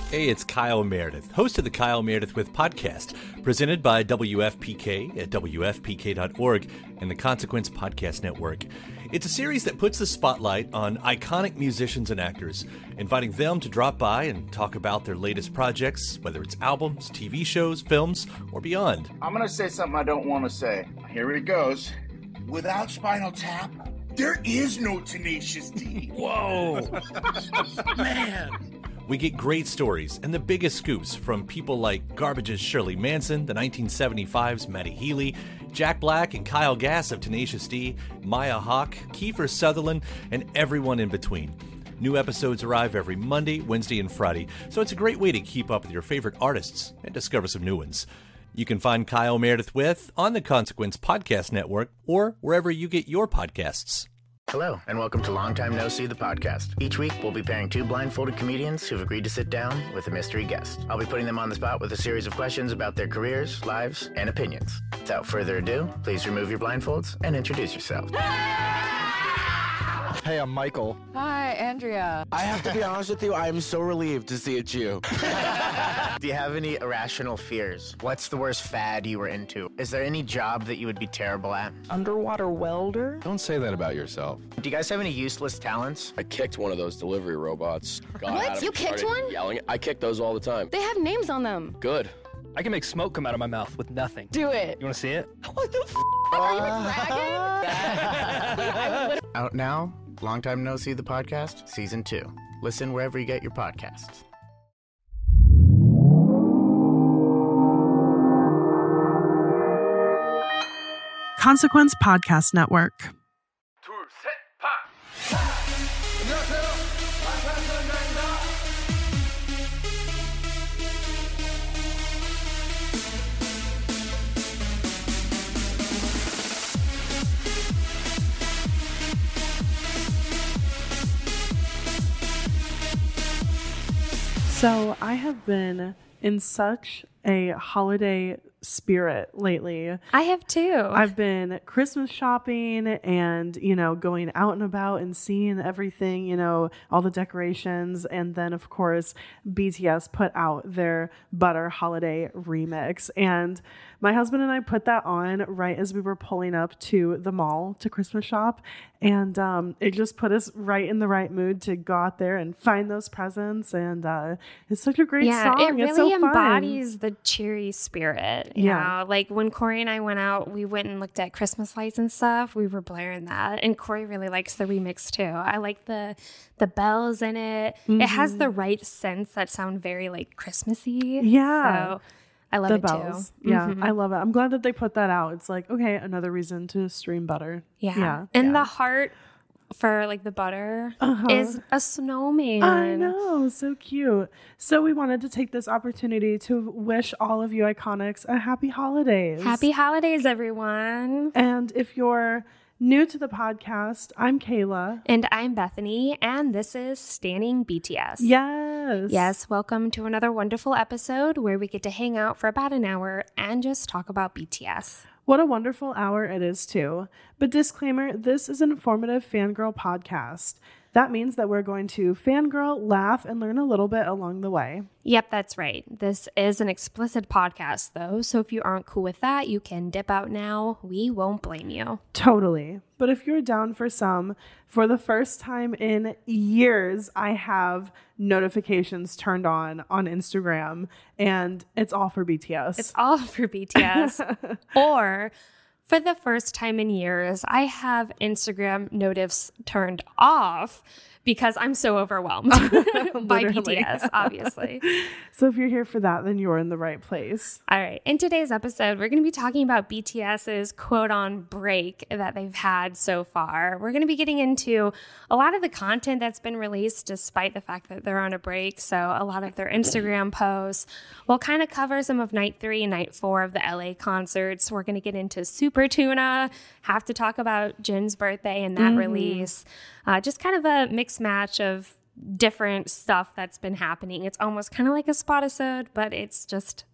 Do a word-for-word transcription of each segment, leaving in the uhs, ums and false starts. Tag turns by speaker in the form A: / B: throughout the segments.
A: Hey, it's Kyle Meredith, host of the Kyle Meredith With podcast, presented by W F P K at W F P K dot org and the Consequence Podcast Network. It's a series that puts the spotlight on iconic musicians and actors, inviting them to drop by and talk about their latest projects, whether it's albums, T V shows, films, or beyond.
B: I'm going to say something I don't want to say. Here it goes. Without Spinal Tap, there is no Tenacious D.
A: Whoa! Man! We get great stories and the biggest scoops from people like Garbage's Shirley Manson, the nineteen seventy-five's Matty Healy, Jack Black and Kyle Gass of Tenacious D, Maya Hawke, Kiefer Sutherland, and everyone in between. New episodes arrive every Monday, Wednesday, and Friday, so it's a great way to keep up with your favorite artists and discover some new ones. You can find Kyle Meredith With on the Consequence Podcast Network or wherever you get your podcasts.
C: Hello, and welcome to Long Time No See, the podcast. Each week, we'll be pairing two blindfolded comedians who've agreed to sit down with a mystery guest. I'll be putting them on the spot with a series of questions about their careers, lives, and opinions. Without further ado, please remove your blindfolds and introduce yourselves.
D: Hey, I'm Michael.
E: Hi, Andrea.
F: I have to be honest with you, I am so relieved to see it's you.
C: Do you have any irrational fears? What's the worst fad you were into? Is there any job that you would be terrible at?
E: Underwater welder?
F: Don't say that about yourself.
C: Do you guys have any useless talents?
F: I kicked one of those delivery robots. Got
G: What?
F: at him,
G: You kicked
F: started
G: one?
F: Yelling. I kick those all the time.
G: They have names on them.
F: Good.
D: I can make smoke come out of my mouth with nothing.
G: Do it.
D: You want to see it?
G: What the f***? Are you a dragon?
C: Out now, Long Time No See, the podcast, season two. Listen wherever you get your podcasts.
H: Consequence Podcast Network. So I have been in such a holiday spirit lately.
I: I have too.
H: I've been Christmas shopping and, you know, going out and about and seeing everything, you know, all the decorations. And then, of course, B T S put out their Butter Holiday remix. And my husband and I put that on right as we were pulling up to the mall to Christmas shop. And um, it just put us right in the right mood to go out there and find those presents. And uh, it's such a great
I: yeah,
H: song.
I: it really
H: it's so
I: embodies
H: fun.
I: the cheery spirit. You
H: Yeah.
I: know? Like when Corey and I went out, we went and looked at Christmas lights and stuff. We were blaring that. And Corey really likes the remix too. I like the the bells in it. Mm-hmm. It has the right scents that sound very like Christmassy.
H: Yeah.
I: So I love
H: the
I: it
H: bells.
I: too.
H: Yeah,
I: Mm-hmm.
H: I love it. I'm glad that they put that out. It's like, okay, another reason to stream Butter.
I: Yeah.
H: Yeah.
I: And
H: yeah.
I: the heart for like the butter
H: Uh-huh.
I: is a snowman.
H: I know, so cute. So we wanted to take this opportunity to wish all of you iconics a happy holidays.
I: Happy holidays, everyone.
H: And if you're new to the podcast, I'm Kayla.
I: And I'm Bethany, and this is Standing B T S.
H: Yes.
I: Yes, welcome to another wonderful episode where we get to hang out for about an hour and just talk about B T S.
H: What a wonderful hour it is, too. But disclaimer, this is an informative fangirl podcast. That means that we're going to fangirl, laugh, and learn a little bit along the way.
I: Yep, that's right. This is an explicit podcast, though, so if you aren't cool with that, you can dip out now. We won't blame you.
H: Totally. But if you're down for some, for the first time in years, I have notifications turned on on Instagram, and it's all for B T S.
I: It's all for B T S. Or for the first time in years, I have Instagram notifs turned off because I'm so overwhelmed by B T S, obviously.
H: So if you're here for that, then you're in the right place.
I: All right. In today's episode, we're going to be talking about BTS's quote on break that they've had so far. We're going to be getting into a lot of the content that's been released despite the fact that they're on a break. So a lot of their Instagram posts. We'll kind of cover some of night three and night four of the L A concerts. We're going to get into Super Tuna, have to talk about Jin's birthday and that mm-hmm. release. Uh, just kind of a mixed match of different stuff that's been happening. It's almost kind of like a spotisode, but it's just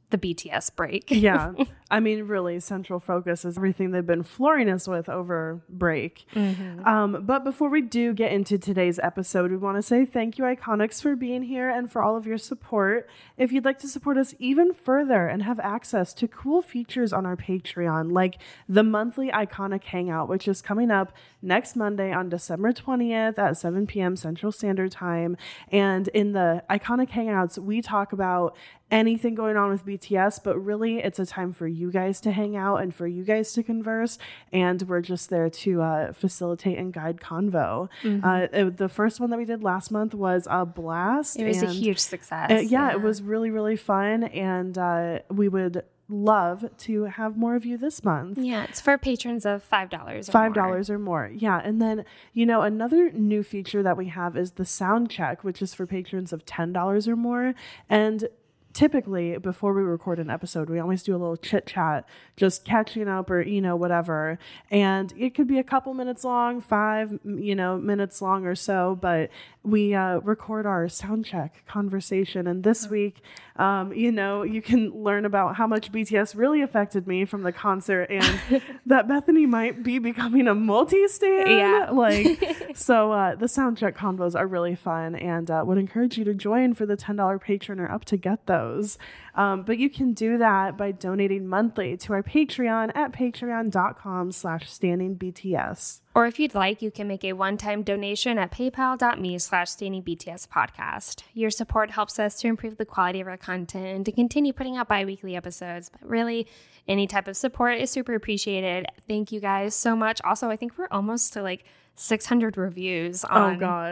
I: the B T S break.
H: Yeah. I mean, really, central focus is everything they've been flooring us with over break.
I: Mm-hmm.
H: Um, but before we do get into today's episode, we want to say thank you, Iconics, for being here and for all of your support. If you'd like to support us even further and have access to cool features on our Patreon, like the monthly Iconic Hangout, which is coming up next Monday on December twentieth at seven p.m. Central Standard Time. And in the Iconic Hangouts, we talk about anything going on with B T S, but really it's a time for you guys to hang out and for you guys to converse, and we're just there to uh, facilitate and guide convo. Mm-hmm. Uh, it, the first one that we did last month was a blast.
I: It was
H: and,
I: a huge success.
H: Uh, yeah,
I: yeah,
H: it was really, really fun, and uh, we would love to have more of you this month.
I: Yeah, it's for patrons of five dollars or
H: five dollars or more. Yeah, and then, you know, another new feature that we have is the sound check, which is for patrons of ten dollars or more, and typically, before we record an episode, we always do a little chit chat, just catching up or, you know, whatever. And it could be a couple minutes long, five, you know, minutes long or so, but we uh, record our sound check conversation. And this week, um, you know, you can learn about how much B T S really affected me from the concert and that Bethany might be becoming a multi-stan.
I: Yeah.
H: Like, so uh, the sound check convos are really fun, and uh, would encourage you to join for the ten dollars patron or up to get those. Um, but you can do that by donating monthly to our Patreon at patreon.com slash standingbts.
I: Or if you'd like, you can make a one-time donation at paypal.me slash standingbts podcast. Your support helps us to improve the quality of our content and to continue putting out bi-weekly episodes. But really, any type of support is super appreciated. Thank you guys so much. Also, I think we're almost to like six hundred reviews on
H: oh God.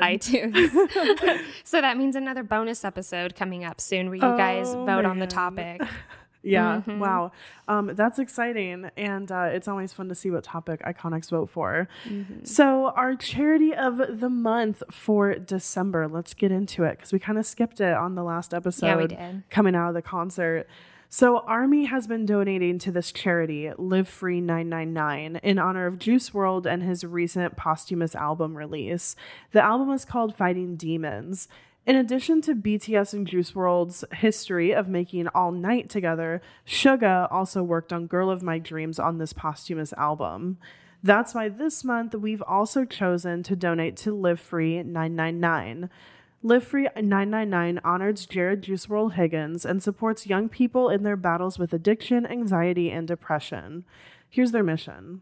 I: iTunes. So that means another bonus episode coming up soon where you
H: oh,
I: guys vote
H: man.
I: on the topic.
H: Yeah.
I: Mm-hmm.
H: Wow. Um, that's exciting. And uh, it's always fun to see what topic Iconics vote for. Mm-hmm. So our charity of the month for December, let's get into it because we kind of skipped it on the last episode.
I: Yeah, we did.
H: Coming out of the concert. So Army has been donating to this charity, Live Free nine nine nine, in honor of Juice world and his recent posthumous album release. The album is called Fighting Demons. In addition to B T S and Juice world's history of making All Night together, Suga also worked on Girl of My Dreams on this posthumous album. That's why this month we've also chosen to donate to Live Free nine nine nine. Live Free nine nine nine honors Jared Juice world Higgins and supports young people in their battles with addiction, anxiety, and depression. Here's their mission.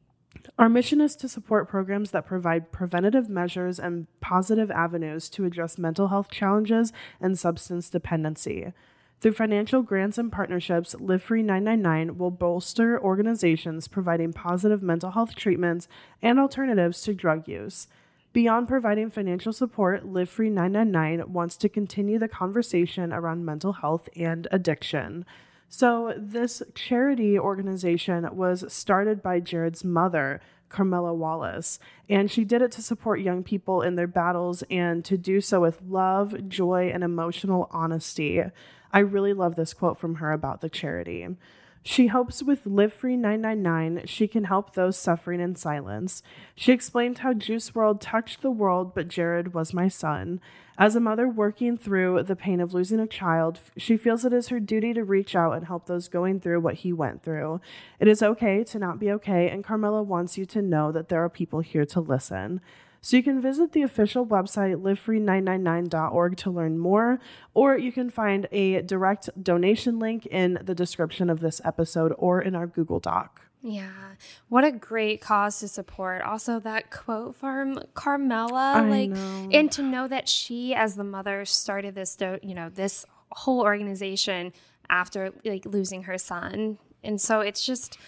H: Our mission is to support programs that provide preventative measures and positive avenues to address mental health challenges and substance dependency. Through financial grants and partnerships, Live Free nine nine nine will bolster organizations providing positive mental health treatments and alternatives to drug use. Beyond providing financial support, Live Free nine nine nine wants to continue the conversation around mental health and addiction. So this charity organization was started by Jared's mother, Carmela Wallace, and she did it to support young people in their battles and to do so with love, joy, and emotional honesty. I really love this quote from her about the charity. She hopes with Live Free nine nine nine, she can help those suffering in silence. She explained how Juice world touched the world, but Jared was my son. As a mother working through the pain of losing a child, she feels it is her duty to reach out and help those going through what he went through. It is okay to not be okay, and Carmela wants you to know that there are people here to listen. So you can visit the official website, live free nine nine nine dot org, to learn more, or you can find a direct donation link in the description of this episode or in our Google Doc.
I: Yeah. What a great cause to support. Also, that quote from Carmela,
H: I
I: like,
H: know.
I: And to know that she, as the mother, started this, do- you know, this whole organization after like losing her son. And so it's just,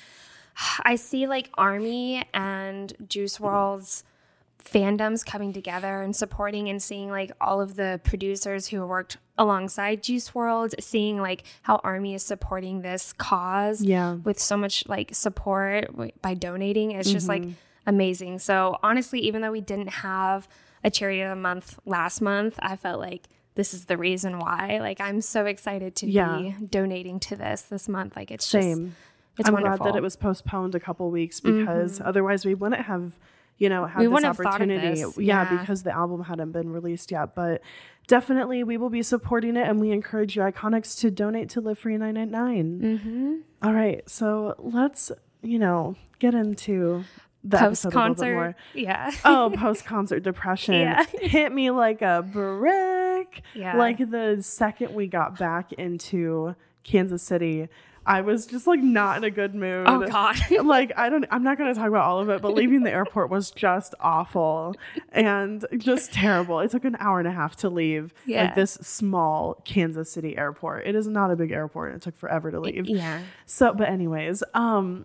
I: I see like Army and Juice world's fandoms coming together and supporting and seeing like all of the producers who worked alongside Juice world, seeing like how Army is supporting this cause
H: yeah.
I: with so much like support by donating. It's just mm-hmm. like amazing. So honestly, even though we didn't have a charity of the month last month, I felt like this is the reason why. Like I'm so excited to yeah. be donating to this this month. Like it's
H: same.
I: Just, it's
H: I'm
I: wonderful.
H: glad that it was postponed a couple weeks because mm-hmm. otherwise we wouldn't have, you know, had
I: We
H: this
I: wouldn't have thought of
H: opportunity.
I: this.
H: Yeah,
I: Yeah.
H: because the album hadn't been released yet. But definitely we will be supporting it, and we encourage you Iconics to donate to Live Free nine nine nine.
I: Mm-hmm.
H: All right, so let's, you know, get into the episode a little bit
I: Post-concert.
H: more.
I: Yeah.
H: Oh, post-concert depression.
I: Yeah.
H: Hit me like a brick.
I: Yeah.
H: Like the second we got back into Kansas City, I was just like not in a good mood.
I: Oh God.
H: Like I don't I'm not going to talk about all of it, but leaving the airport was just awful and just terrible. It took an hour and a half to leave
I: Yeah.
H: like this small Kansas City airport. It is not a big airport. It took forever to leave.
I: Yeah.
H: So, but anyways, um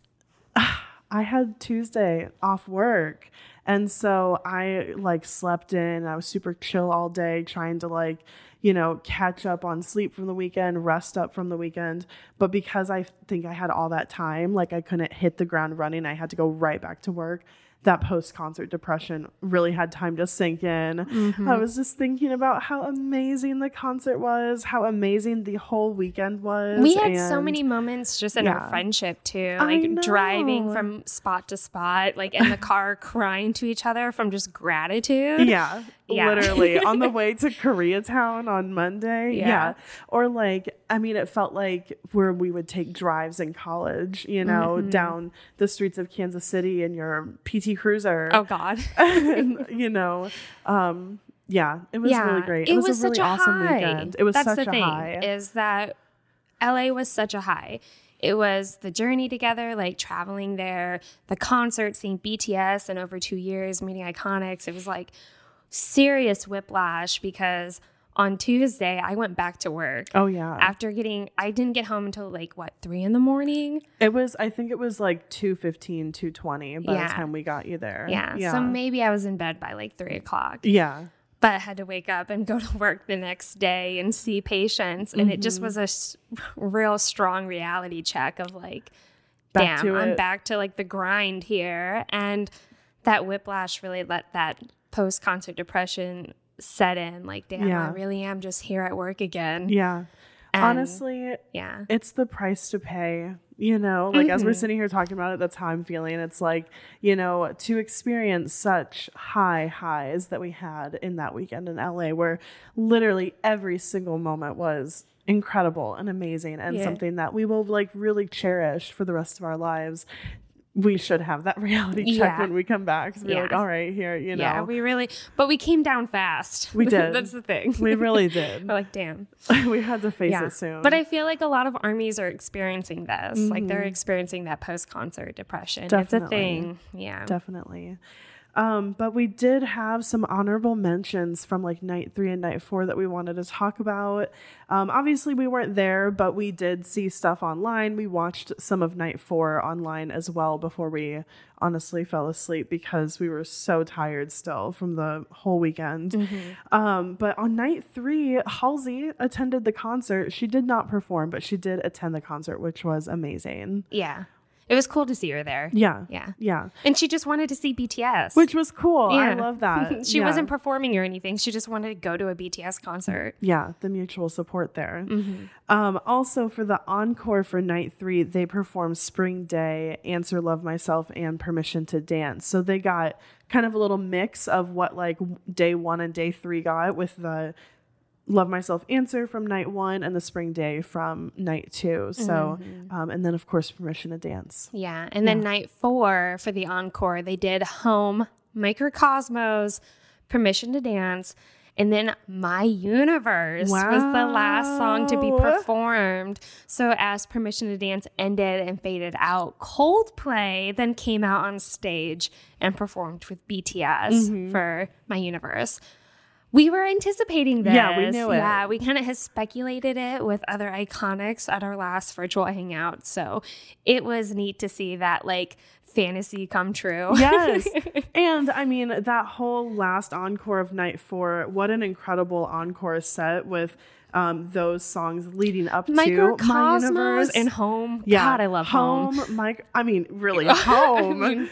H: I had Tuesday off work, and so I like slept in. I was super chill all day, trying to like, you know, catch up on sleep from the weekend, rest up from the weekend. But because I think I had all that time, like I couldn't hit the ground running. I had to go right back to work. That post-concert depression really had time to sink in.
I: Mm-hmm.
H: I was just thinking about how amazing the concert was, how amazing the whole weekend was.
I: We had so
H: and-
I: many moments just in
H: Yeah.
I: our friendship too,
H: I
I: like
H: know.
I: driving from spot to spot, like in the car crying to each other from just gratitude.
H: Yeah,
I: Yeah.
H: literally on the way to Koreatown on Monday. Yeah.
I: Yeah.
H: Or like, I mean, it felt like where we would take drives in college, you know,
I: Mm-hmm.
H: down the streets of Kansas City in your P T Cruiser.
I: Oh God.
H: And, you know, um, yeah, it was
I: yeah.
H: really great. It, was, a really
I: such a
H: awesome
I: high.
H: weekend. It was
I: That's
H: such
I: the
H: a
I: thing,
H: high.
I: is that L A was such a high. It was the journey together, like traveling there, the concert, seeing B T S in over two years, meeting Iconics. It was like serious whiplash because on Tuesday I went back to work.
H: Oh yeah.
I: After getting, I didn't get home until like what, three in the morning?
H: It was, I think it was like two fifteen, two twenty by
I: Yeah.
H: the time we got you there.
I: Yeah.
H: Yeah.
I: So maybe I was in bed by like three o'clock.
H: yeah.
I: But I had to wake up and go to work the next day and see patients. And it just was a s- real strong reality check of like,
H: Back
I: damn,
H: to
I: I'm
H: it.
I: back to like the grind here. And that whiplash really let that post-concert depression set in. Like, damn,
H: Yeah.
I: I really am just here at work again.
H: Yeah.
I: And,
H: Honestly,
I: yeah.
H: it's the price to pay, you know, like as we're
I: Mhm.
H: sitting here talking about it, that's how I'm feeling. It's like, you know, to experience such high highs that we had in that weekend in L A, where literally every single moment was incredible and amazing and
I: Yeah.
H: something that we will like really cherish for the rest of our lives. We should have that reality check
I: Yeah.
H: when we come back to be
I: Yeah.
H: like, all right, here, you know.
I: Yeah, we really, but we came down fast.
H: We did.
I: That's the thing.
H: We really did.
I: We're like, damn.
H: We had to face
I: Yeah.
H: it soon.
I: But I feel like a lot of armies are experiencing this. Like they're
H: Mhm.
I: experiencing that post-concert depression. It's
H: Definitely.
I: a thing. Yeah.
H: Definitely. Um, but we did have some honorable mentions from like night three and night four that we wanted to talk about. Um, obviously, we weren't there, but we did see stuff online. We watched some of night four online as well before we honestly fell asleep because we were so tired still from the whole weekend.
I: Mm-hmm.
H: Um, but on night three, Halsey attended the concert. She did not perform, but she did attend the concert, which was amazing.
I: Yeah. It was cool to see her there.
H: Yeah.
I: Yeah.
H: Yeah.
I: And she just wanted to see B T S.
H: Which was cool. I
I: Yeah.
H: love that.
I: she
H: Yeah.
I: wasn't performing or anything. She just wanted to go to a B T S concert.
H: Yeah, the mutual support there.
I: Mm-hmm.
H: Um, also, for the encore for night three, they performed Spring Day, Answer Love Myself, and Permission to Dance. So they got kind of a little mix of what like day one and day three got with the Love Myself Answer from night one and the Spring Day from night two. So,
I: Mm-hmm.
H: um, and then of course, Permission to Dance.
I: Yeah. And then
H: Yeah.
I: night four for the encore, they did Home, Microcosmos, Permission to Dance, and then My Universe was the last song to be
H: Wow.
I: performed. So as Permission to Dance ended and faded out, Coldplay then came out on stage and performed with B T S
H: Mm-hmm.
I: for My Universe. We were anticipating this.
H: Yeah, we knew it.
I: Yeah, we kind of had speculated it with other Iconics at our last virtual hangout. So it was neat to see that like fantasy come true.
H: Yes. And I mean, that whole last encore of night four, what an incredible encore set with um, those songs leading up to My
I: Microcosmos
H: Universe
I: and Home.
H: Yeah.
I: God, I love Home.
H: Home. Mike, I mean, really, Home.
I: I mean,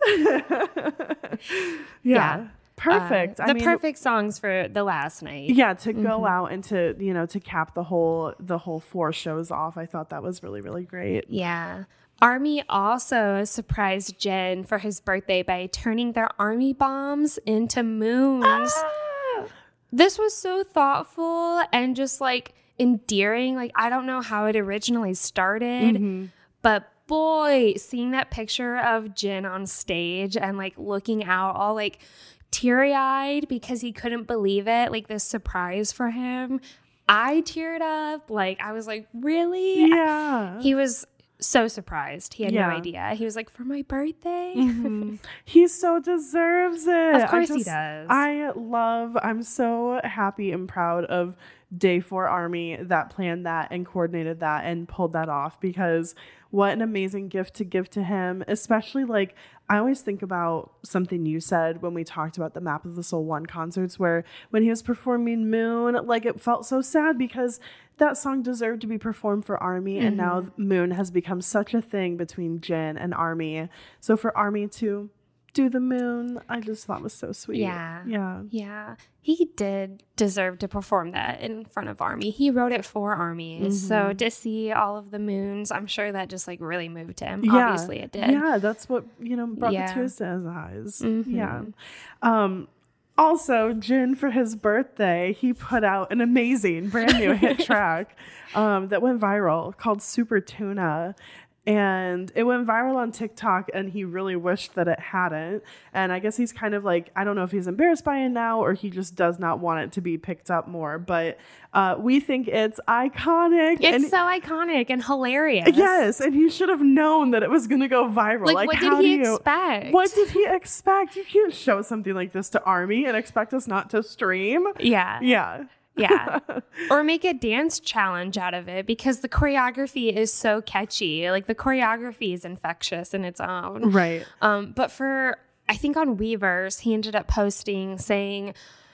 H: yeah.
I: yeah.
H: Perfect.
I: Uh,
H: I
I: the
H: mean,
I: perfect songs for the last night.
H: yeah, to go
I: Mhm.
H: out and to, you know, to cap the whole the whole four shows off. I thought that was really, really great.
I: Yeah. Army also surprised Jin for his birthday by turning their army bombs into moons. Ah! This was so thoughtful and just like endearing. Like, I don't know how it originally started, mm-hmm. but boy, seeing that picture of Jin on stage and like looking out all like teary-eyed because he couldn't believe it, like this surprise for him, I teared up. Like, I was like, really?
H: Yeah.
I: He was so surprised. He had yeah. no idea. He was like, for my birthday?
H: Mm-hmm. He so deserves it.
I: Of course
H: just,
I: he does.
H: I love, I'm so happy and proud of Day four Army that planned that and coordinated that and pulled that off, because what an amazing gift to give to him. Especially, like, I always think about something you said when we talked about the Map of the Soul one concerts, where when he was performing Moon, like, it felt so sad because that song deserved to be performed for Army, mm-hmm. and now Moon has become such a thing between Jin and Army. So for Army to do the Moon, I just thought was so sweet.
I: Yeah.
H: Yeah.
I: Yeah. He did deserve to perform that in front of Army. He wrote it for Army. Mm-hmm. So to see all of the moons, I'm sure that just like really moved him. Yeah. Obviously it did.
H: Yeah, that's what, you know, brought yeah. the tears to his eyes. Mm-hmm. Yeah. Um, also, Jin, for his birthday, he put out an amazing brand new hit track um, that went viral called Super Tuna. And it went viral on TikTok, and he really wished that it hadn't. And I guess he's kind of like, I don't know if he's embarrassed by it now or he just does not want it to be picked up more. But uh, we think it's iconic.
I: It's
H: and
I: so iconic and hilarious.
H: Yes, and he should have known that it was going to go viral.
I: Like,
H: like
I: what
H: how
I: did he
H: do you,
I: expect?
H: What did he expect? You can't show something like this to Army and expect us not to stream.
I: Yeah.
H: Yeah.
I: Yeah. Or make a dance challenge out of it, because the choreography is so catchy. Like, the choreography is infectious in its own.
H: Right.
I: Um, but for, I think on Weverse, he ended up posting saying,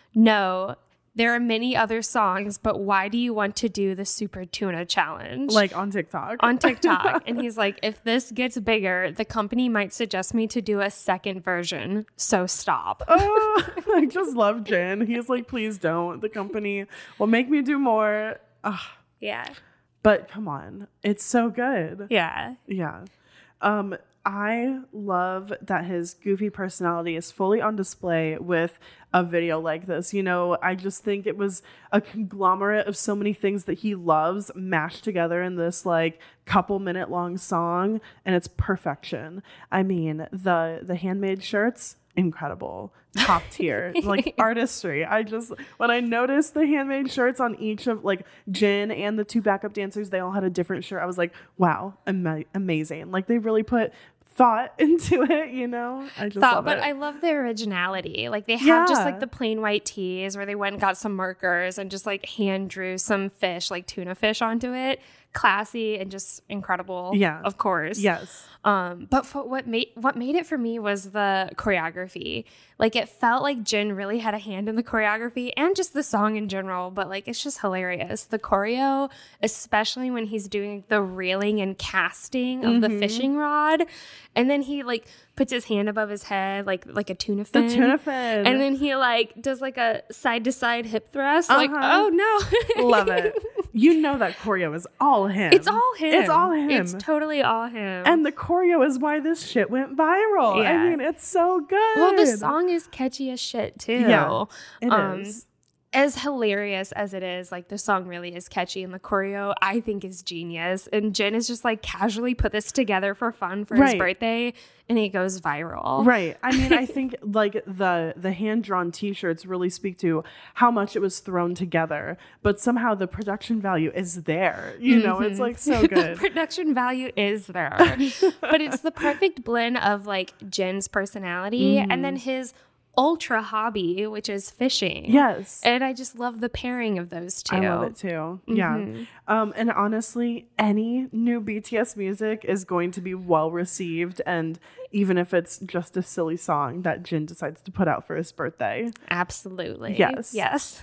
I: no, there are many other songs, but why do you want to do the Super Tuna challenge?
H: Like on TikTok.
I: On TikTok. And he's like, if this gets bigger, the company might suggest me to do a second version. So stop.
H: Oh, I just love Jin. He's like, please don't. The company will make me do more. Ugh.
I: Yeah.
H: But come on. It's so good.
I: Yeah.
H: Yeah. Um, I love that his goofy personality is fully on display with a video like this. You know, I just think it was a conglomerate of so many things that he loves mashed together in this like couple minute long song, and it's perfection. I mean, the the handmade shirts, incredible, top tier, like artistry. I just, when I noticed the handmade shirts on each of like Jin and the two backup dancers, they all had a different shirt. I was like, wow, ama- amazing. Like, they really put thought into it, you know. I just
I: thought,
H: love
I: but
H: it.
I: I love the originality. Like, they have
H: Yeah.
I: just like the plain white tees where they went and got some markers and just like hand drew some fish, like tuna fish, onto it. Classy and just incredible.
H: Yeah,
I: of course.
H: Yes.
I: Um, but for what made what made it for me was the choreography. Like, it felt like Jin really had a hand in the choreography and just the song in general. But like, it's just hilarious. The choreo, especially when he's doing the reeling and casting of mm-hmm. the fishing rod, and then he like puts his hand above his head like like a tuna fin.
H: The tuna fin.
I: And then he like does like a side to side hip thrust.
H: Uh-huh.
I: Like, oh no.
H: Love it. You know that choreo is all him.
I: It's all him.
H: It's all him.
I: It's totally all him.
H: And the choreo is why this shit went viral.
I: Yeah.
H: I mean, it's so good.
I: Well, the song is catchy as shit too.
H: Yeah, it
I: um,
H: is.
I: As hilarious as it is, like, the song really is catchy, and the choreo I think is genius. And Jin is just like casually put this together for fun for
H: right.
I: his birthday, and it goes viral.
H: Right. I mean, I think like the the hand drawn T-shirts really speak to how much it was thrown together, but somehow the production value is there. You know, mm-hmm. It's like so good.
I: The production value is there, but it's the perfect blend of like Jin's personality mm-hmm. and then his ultra hobby, which is fishing.
H: Yes.
I: And I just love the pairing of those two.
H: I love it too.
I: Mm-hmm.
H: Yeah. Um, and honestly, any new B T S music is going to be well received, and even if it's just a silly song that Jin decides to put out for his birthday.
I: Absolutely.
H: Yes.
I: Yes.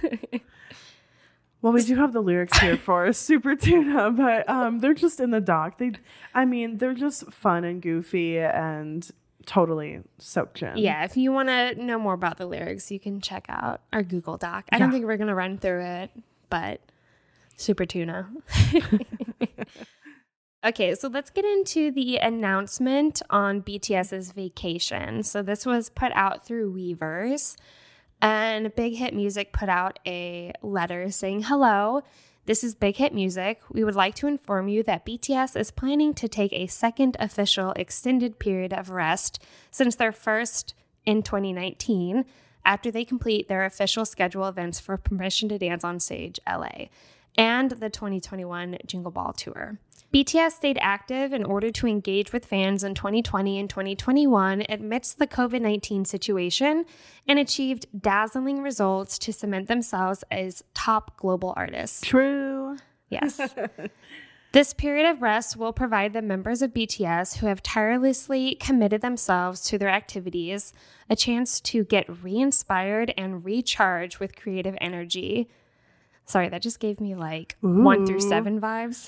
H: Well, we do have the lyrics here for Super Tuna, but um, they're just in the doc. They, I mean, they're just fun and goofy and totally soaked Jin.
I: Yeah, if you want to know more about the lyrics, you can check out our Google Doc. I
H: yeah.
I: don't think we're going to run through it, but Super Tuna. Okay, so let's get into the announcement on BTS's vacation. So this was put out through Weverse, and Big Hit Music put out a letter saying, "Hello, this is Big Hit Music. We would like to inform you that B T S is planning to take a second official extended period of rest since their first in twenty nineteen, after they complete their official schedule events for Permission to Dance on Stage L A and the twenty twenty-one Jingle Ball Tour. B T S stayed active in order to engage with fans in twenty twenty and twenty twenty-one amidst the covid nineteen situation and achieved dazzling results to cement themselves as top global artists."
H: True.
I: Yes. This period of rest will provide the members of B T S who have tirelessly committed themselves to their activities a chance to get re-inspired and recharged with creative energy. Sorry, that just gave me like Ooh. one through seven vibes.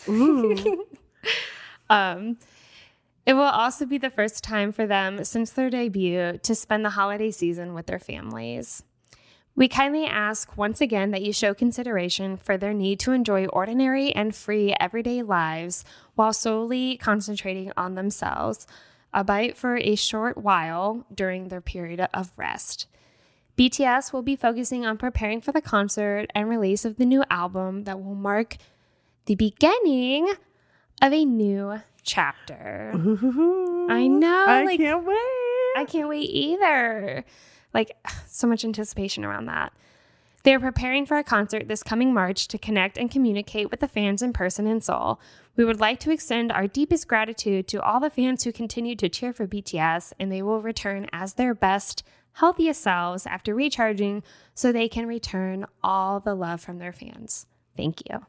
I: um, it will also be the first time for them since their debut to spend the holiday season with their families. We kindly ask once again that you show consideration for their need to enjoy ordinary and free everyday lives while solely concentrating on themselves, albeit for a short while during their period of rest. B T S will be focusing on preparing for the concert and release of the new album that will mark the beginning of a new chapter.
H: Ooh,
I: I know.
H: I
I: like,
H: can't wait.
I: I can't wait either. Like, so much anticipation around that. They're preparing for a concert this coming March to connect and communicate with the fans in person and soul. We would like to extend our deepest gratitude to all the fans who continue to cheer for B T S, and they will return as their best, healthiest selves after recharging so they can return all the love from their fans. Thank you.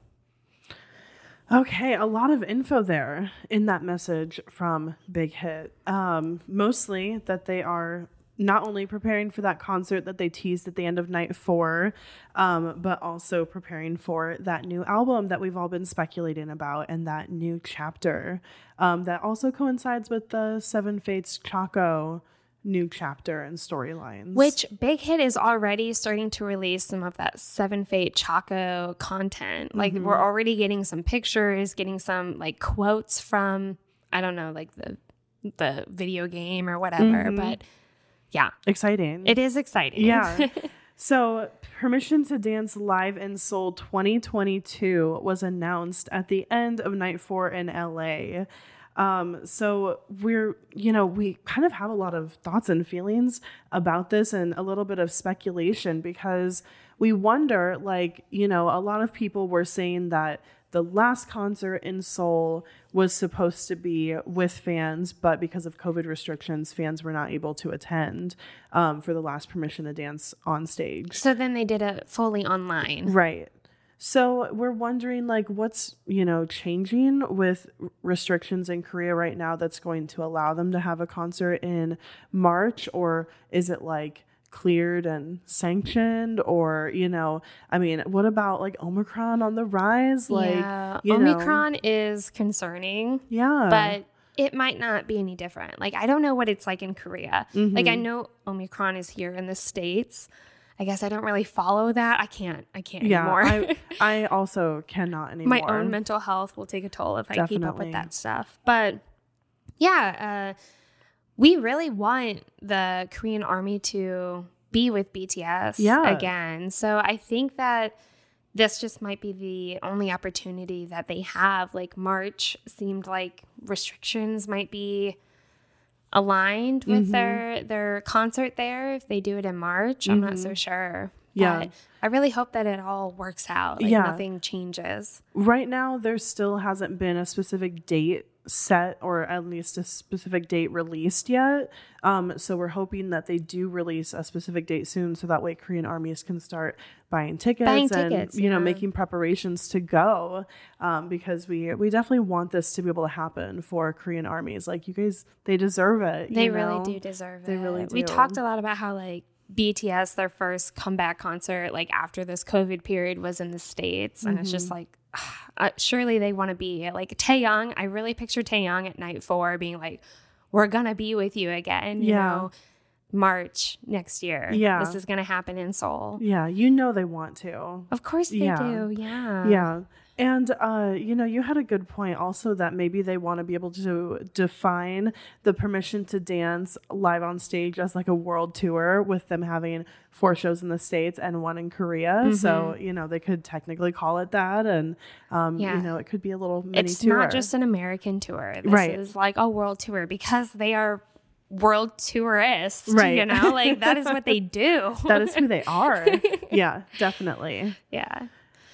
H: Okay, a lot of info there in that message from Big Hit. Um, mostly that they are not only preparing for that concert that they teased at the end of night four, um, but also preparing for that new album that we've all been speculating about and that new chapter um, that also coincides with the Seven Fates Choco new chapter and storylines.
I: Which Big Hit is already starting to release some of that Seven Fate Choco content. Like mm-hmm. we're already getting some pictures, getting some like quotes from, I don't know, like the the video game or whatever, mm-hmm. but yeah.
H: Exciting.
I: It is exciting.
H: Yeah. So Permission to Dance Live in Seoul twenty twenty-two was announced at the end of night four in L A. Um, so we're, you know, we kind of have a lot of thoughts and feelings about this and a little bit of speculation because we wonder, like, you know, a lot of people were saying that the last concert in Seoul was supposed to be with fans, but because of COVID restrictions, fans were not able to attend um, for the last Permission to Dance on stage.
I: So then they did it fully online.
H: Right. So we're wondering, like, what's, you know, changing with restrictions in Korea right now that's going to allow them to have a concert in March? Or is it, like, cleared and sanctioned? Or, you know, I mean, what about, like, Omicron on the rise? Like,
I: yeah,
H: you
I: Omicron
H: know.
I: is concerning.
H: Yeah.
I: But it might not be any different. Like, I don't know what it's like in Korea. Mm-hmm. Like, I know Omicron is here in the States. I guess I don't really follow that. I can't. I can't
H: yeah,
I: anymore.
H: I, I also cannot anymore.
I: My own mental health will take a toll if
H: Definitely.
I: I keep up with that stuff. But yeah, uh, we really want the Korean Army to be with B T S
H: yeah.
I: again. So I think that this just might be the only opportunity that they have. Like March seemed like restrictions might be aligned with mm-hmm. their their concert there if they do it in March. I'm mm-hmm. not so sure.
H: Yeah.
I: But I really hope that it all works out. Like yeah. nothing changes.
H: Right now, there still hasn't been a specific date set or at least a specific date released yet. Um, so we're hoping that they do release a specific date soon so that way Korean armies can start buying tickets
I: buying
H: and,
I: tickets,
H: you
I: yeah.
H: know, making preparations to go um, because we we definitely want this to be able to happen for Korean armies. Like, you guys, they deserve it.
I: They
H: you
I: really
H: know?
I: do deserve it.
H: They really do.
I: We talked a lot about how, like, B T S, their first comeback concert, like after this COVID period, was in the States. And mm-hmm. it's just like, uh, surely they want to be like Taeyong. I really picture Taeyong at night four being like, we're going to be with you again. You
H: yeah.
I: know, March next year.
H: Yeah.
I: This is going to happen in Seoul.
H: Yeah. You know, they want to.
I: Of course they
H: Yeah.
I: do. Yeah.
H: Yeah. And, uh, you know, you had a good point also that maybe they want to be able to define the Permission to Dance live on stage as like a world tour with them having four shows in the States and one in Korea. Mm-hmm. So, you know, they could technically call it that. And, um, yeah. you know, it could be a little mini
I: it's
H: tour.
I: It's not just an American tour. This
H: right.
I: is like a world tour because they are world tourists,
H: right?
I: You know, like that is what they do.
H: That is who they are. Yeah, definitely.
I: Yeah.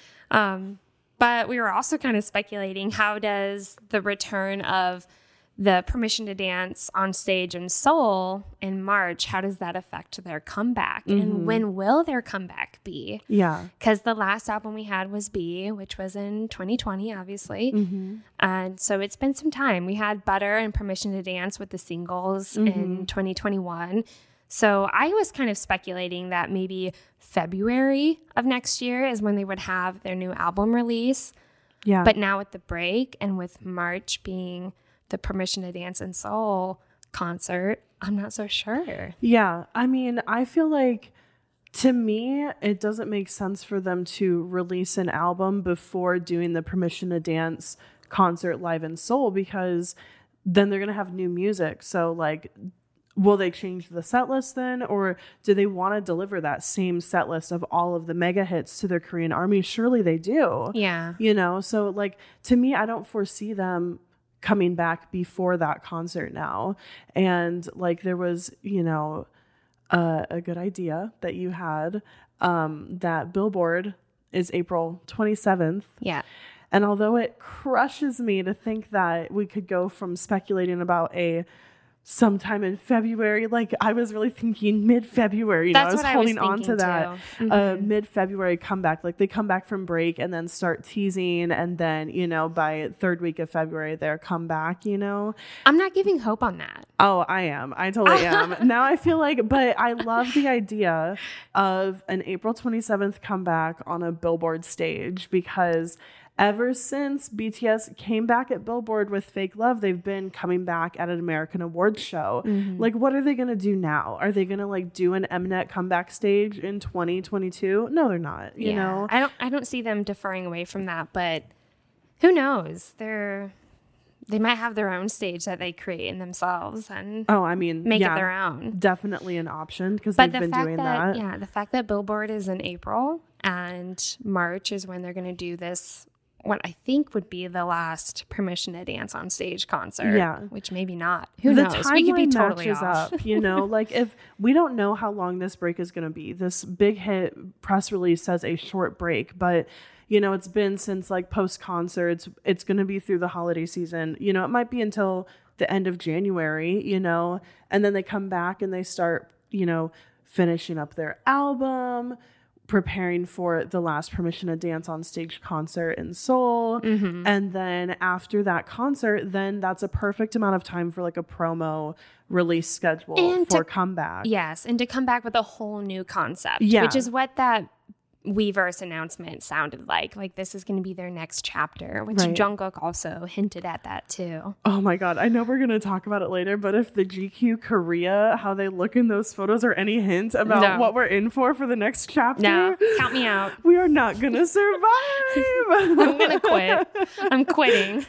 I: Um, but we were also kind of speculating, how does the return of the Permission to Dance on stage in Seoul in March, how does that affect their comeback? Mm-hmm. And when will their comeback be?
H: Yeah.
I: Because the last album we had was B, which was in twenty twenty, obviously. Mm-hmm. And so it's been some time. We had Butter and Permission to Dance with the singles mm-hmm. in twenty twenty-one. So I was kind of speculating that maybe February of next year is when they would have their new album release.
H: Yeah.
I: But now with the break and with March being the Permission to Dance in Seoul concert, I'm not so sure.
H: Yeah. I mean, I feel like to me, it doesn't make sense for them to release an album before doing the Permission to Dance concert live in Seoul, because then they're going to have new music. So like, will they change the set list then? Or do they want to deliver that same set list of all of the mega hits to their Korean army? Surely they do.
I: Yeah.
H: You know, so like, to me, I don't foresee them coming back before that concert now. And like, there was, you know, uh, a good idea that you had, um, that Billboard is April twenty-seventh.
I: Yeah.
H: And although it crushes me to think that we could go from speculating about a sometime in February, like I was really thinking mid-February, you know,
I: That's
H: I was
I: what
H: holding
I: I was
H: on to that
I: mm-hmm.
H: uh, mid-February comeback. Like they come back from break and then start teasing, and then, you know, by third week of February, they're come back, you know.
I: I'm not giving hope on that.
H: Oh, I am. I totally am. Now I feel like, but I love the idea of an April twenty-seventh comeback on a Billboard stage, because ever since B T S came back at Billboard with Fake Love, they've been coming back at an American Awards show. Mm-hmm. Like, what are they going to do now? Are they going to like do an Mnet comeback stage in twenty twenty-two? No, they're not. You
I: yeah.
H: know,
I: I don't. I don't see them deferring away from that. But who knows? They're they might have their own stage that they create in themselves and
H: oh, I mean,
I: make
H: yeah,
I: it their own.
H: Definitely an option, because they've
I: the
H: been
I: fact
H: doing
I: that,
H: that.
I: Yeah, the fact that Billboard is in April and March is when they're going to do this, what I think would be the last Permission to Dance on stage concert.
H: Yeah.
I: Which maybe not. Who
H: the
I: knows? We could be totally
H: matches
I: off.
H: up, you know, like if we don't know how long this break is going to be. This big hit press release says a short break, but you know, it's been since like post concerts. It's going to be through the holiday season. You know, it might be until the end of January, you know, and then they come back and they start, you know, finishing up their album, preparing for the last Permission to Dance on stage concert in Seoul. Mm-hmm. And then after that concert, then that's a perfect amount of time for like a promo release schedule and for to, comeback.
I: Yes. And to come back with a whole new concept,
H: yeah.
I: which is what that Weverse announcement sounded like. Like this is going to be their next chapter, which right. Jungkook also hinted at that too.
H: Oh my God. I know we're going to talk about it later, but if the G Q Korea, how they look in those photos, are any hint about no. what we're in for for the next chapter,
I: no, count me out.
H: We are not going to survive.
I: I'm going to quit. I'm quitting.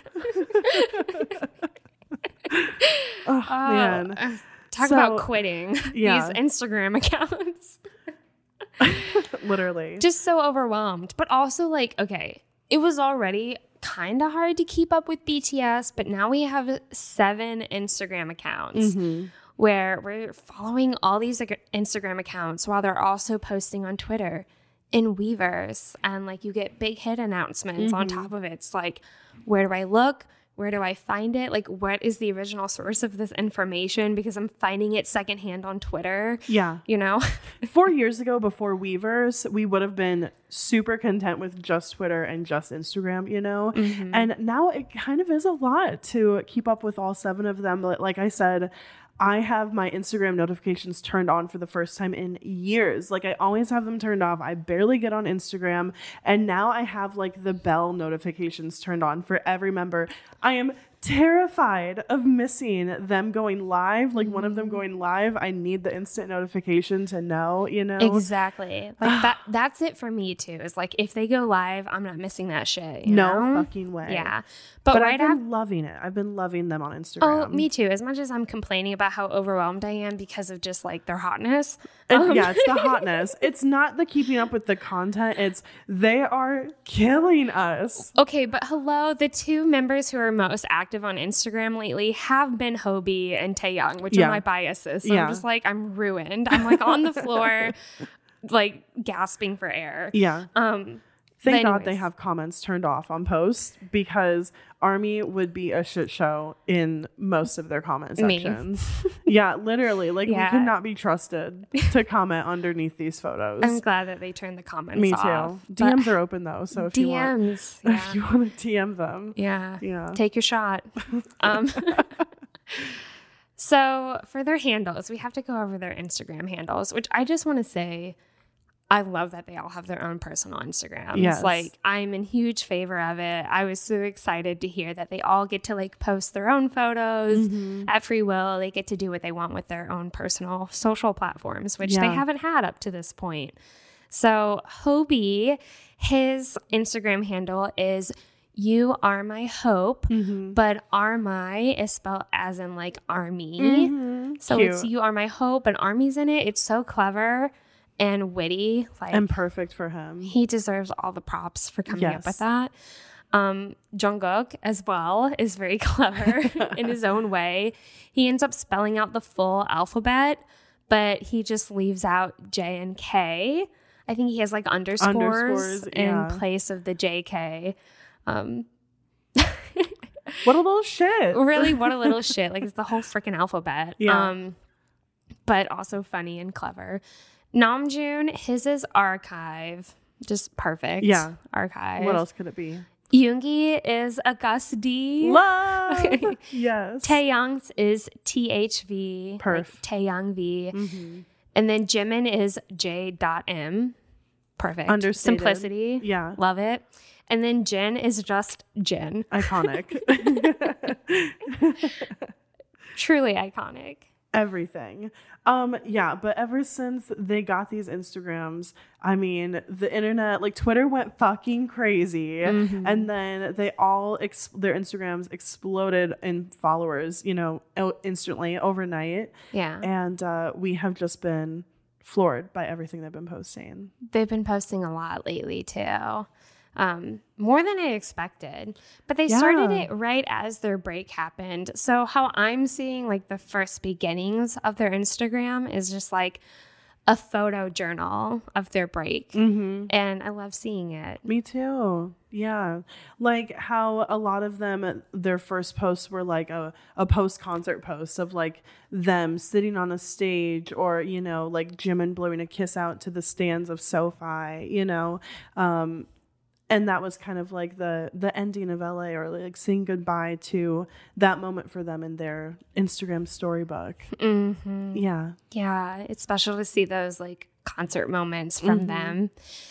H: oh, oh man.
I: Talk so, about quitting. Yeah. These Instagram accounts.
H: Literally.
I: Just so overwhelmed. But also like, okay, it was already kind of hard to keep up with B T S, but now we have seven Instagram accounts mm-hmm. where we're following all these Instagram accounts while they're also posting on Twitter in Weverse. And like you get big hit announcements mm-hmm. on top of it. It's like, where do I look? Where do I find it? Like, what is the original source of this information? Because I'm finding it secondhand on Twitter.
H: Yeah.
I: You know?
H: Four years ago, before Weverse, we would have been super content with just Twitter and just Instagram, you know? Mm-hmm. And now it kind of is a lot to keep up with all seven of them. Like I said, I have my Instagram notifications turned on for the first time in years. Like I always have them turned off. I barely get on Instagram. And now I have like the bell notifications turned on for every member. I am terrified of missing them going live. Like one of them going live, I need the instant notification to know, you know?
I: Exactly. Like that that's it for me too. Is like if they go live, I'm not missing that shit. You
H: no
I: know?
H: fucking way.
I: Yeah. But,
H: But
I: right
H: I've been
I: after
H: loving it. I've been loving them on Instagram.
I: Oh, me too. As much as I'm complaining about how overwhelmed I am because of just like their hotness.
H: It-
I: um,
H: yeah, it's the hotness. It's not the keeping up with the content. It's they are killing us.
I: Okay, but hello, the two members who are most active on Instagram lately have been Hobie and Taeyang, which
H: Yeah.
I: are my biases. So
H: Yeah.
I: I'm just like, I'm ruined. I'm like on the floor, like gasping for air.
H: Yeah.
I: Um,
H: Thank
I: but
H: God they
I: anyways.
H: have comments turned off on posts because Army would be a shit show in most of their comment
I: Me.
H: sections. Yeah, literally. Like
I: Yeah.
H: we could not be trusted to comment underneath these photos.
I: I'm glad that they turned the comments
H: Me
I: off.
H: too. D Ms are open though, so if
I: D
H: you want
I: Ms.
H: if
I: Yeah.
H: you want to D M them.
I: Yeah.
H: Yeah.
I: Take your shot. um, so for their handles, we have to go over their Instagram handles, which I just want to say, I love that they all have their own personal Instagrams.
H: Yes.
I: Like I'm in huge favor of it. I was so excited to hear that they all get to like post their own photos
H: Mm-hmm.
I: at free will. They get to do what they want with their own personal social platforms, which they
H: Yeah.
I: haven't had up to this point. So Hobie, his Instagram handle is You Are My Hope,
H: Mm-hmm.
I: but Are My is spelled as in like army.
H: Mhm.
I: So
H: Cute.
I: it's You Are My Hope and army's in it. It's so clever and witty. Like
H: And perfect for him.
I: he deserves all the props for coming up
H: Yes.
I: with that. Um, Jungkook as well is very clever in his own way. He ends up spelling out the full alphabet, but he just leaves out J and K. I think he has like underscores,
H: Underscores,
I: in
H: yeah.
I: place of the J K. Um,
H: What a little shit.
I: really, what a little shit. Like it's the whole freaking alphabet.
H: Yeah.
I: Um, but also funny and clever. Namjoon, his is archive. Just perfect.
H: Yeah.
I: Archive.
H: What else could it be?
I: Yoongi is August D.
H: Love. Yes.
I: Taeyang's is T H V.
H: Perf.
I: Like Taeyang V.
H: Mm-hmm.
I: And then Jimin is J M. Perfect.
H: Understated.
I: Simplicity.
H: Yeah.
I: Love it. And then Jin is just Jin.
H: Iconic.
I: Truly iconic.
H: Everything. Um, yeah, but ever since they got these Instagrams, I mean, the internet, like Twitter went fucking crazy.
I: Mm-hmm.
H: And then they all, ex- their Instagrams exploded in followers, you know, o- instantly overnight.
I: Yeah.
H: And uh, we have just been floored by everything they've been posting.
I: They've been posting a lot lately too. Um, more than I expected. But they started
H: Yeah.
I: it right as their break happened. So how I'm seeing like the first beginnings of their Instagram is just like a photo journal of their break.
H: Mm-hmm.
I: And I love seeing it.
H: Me too. Yeah. Like how a lot of them, their first posts were like a, a post-concert post of like them sitting on a stage or, you know, like Jimin blowing a kiss out to the stands of SoFi, you know. Um, and that was kind of like the, the ending of L A or like saying goodbye to that moment for them in their Instagram storybook.
I: Mm-hmm.
H: Yeah.
I: Yeah. It's special to see those like concert moments from
H: Mm-hmm.
I: them.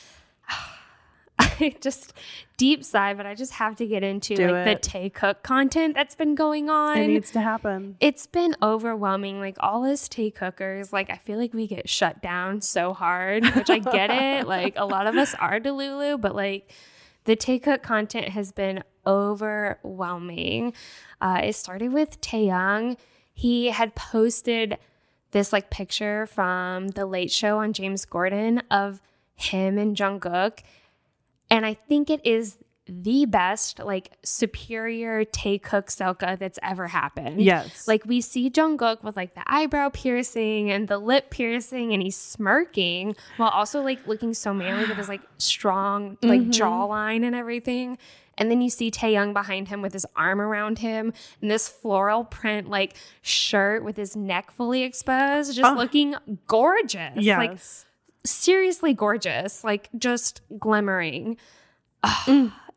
I: I just deep sigh, but I just have to get into
H: Do
I: like
H: it.
I: the Taekook content that's been going on.
H: It needs to happen.
I: It's been overwhelming. Like all us Taekookers, like I feel like we get shut down so hard, which I get it. Like a lot of us are Delulu, but like the Taekook content has been overwhelming. Uh, it started with Taeyang. He had posted this like picture from The Late Show on James Corden of him and Jungkook. And I think it is the best, like, superior Taekook Selka that's ever happened.
H: Yes.
I: Like, we see Jungkook with, like, the eyebrow piercing and the lip piercing, and he's smirking while also, like, looking so manly with his, like, strong, like,
H: Mm-hmm.
I: jawline and everything. And then you see Taeyang behind him with his arm around him and this floral print, like, shirt with his neck fully exposed, just
H: Oh.
I: looking gorgeous.
H: Yes.
I: Like, seriously gorgeous, like just glimmering. Ugh.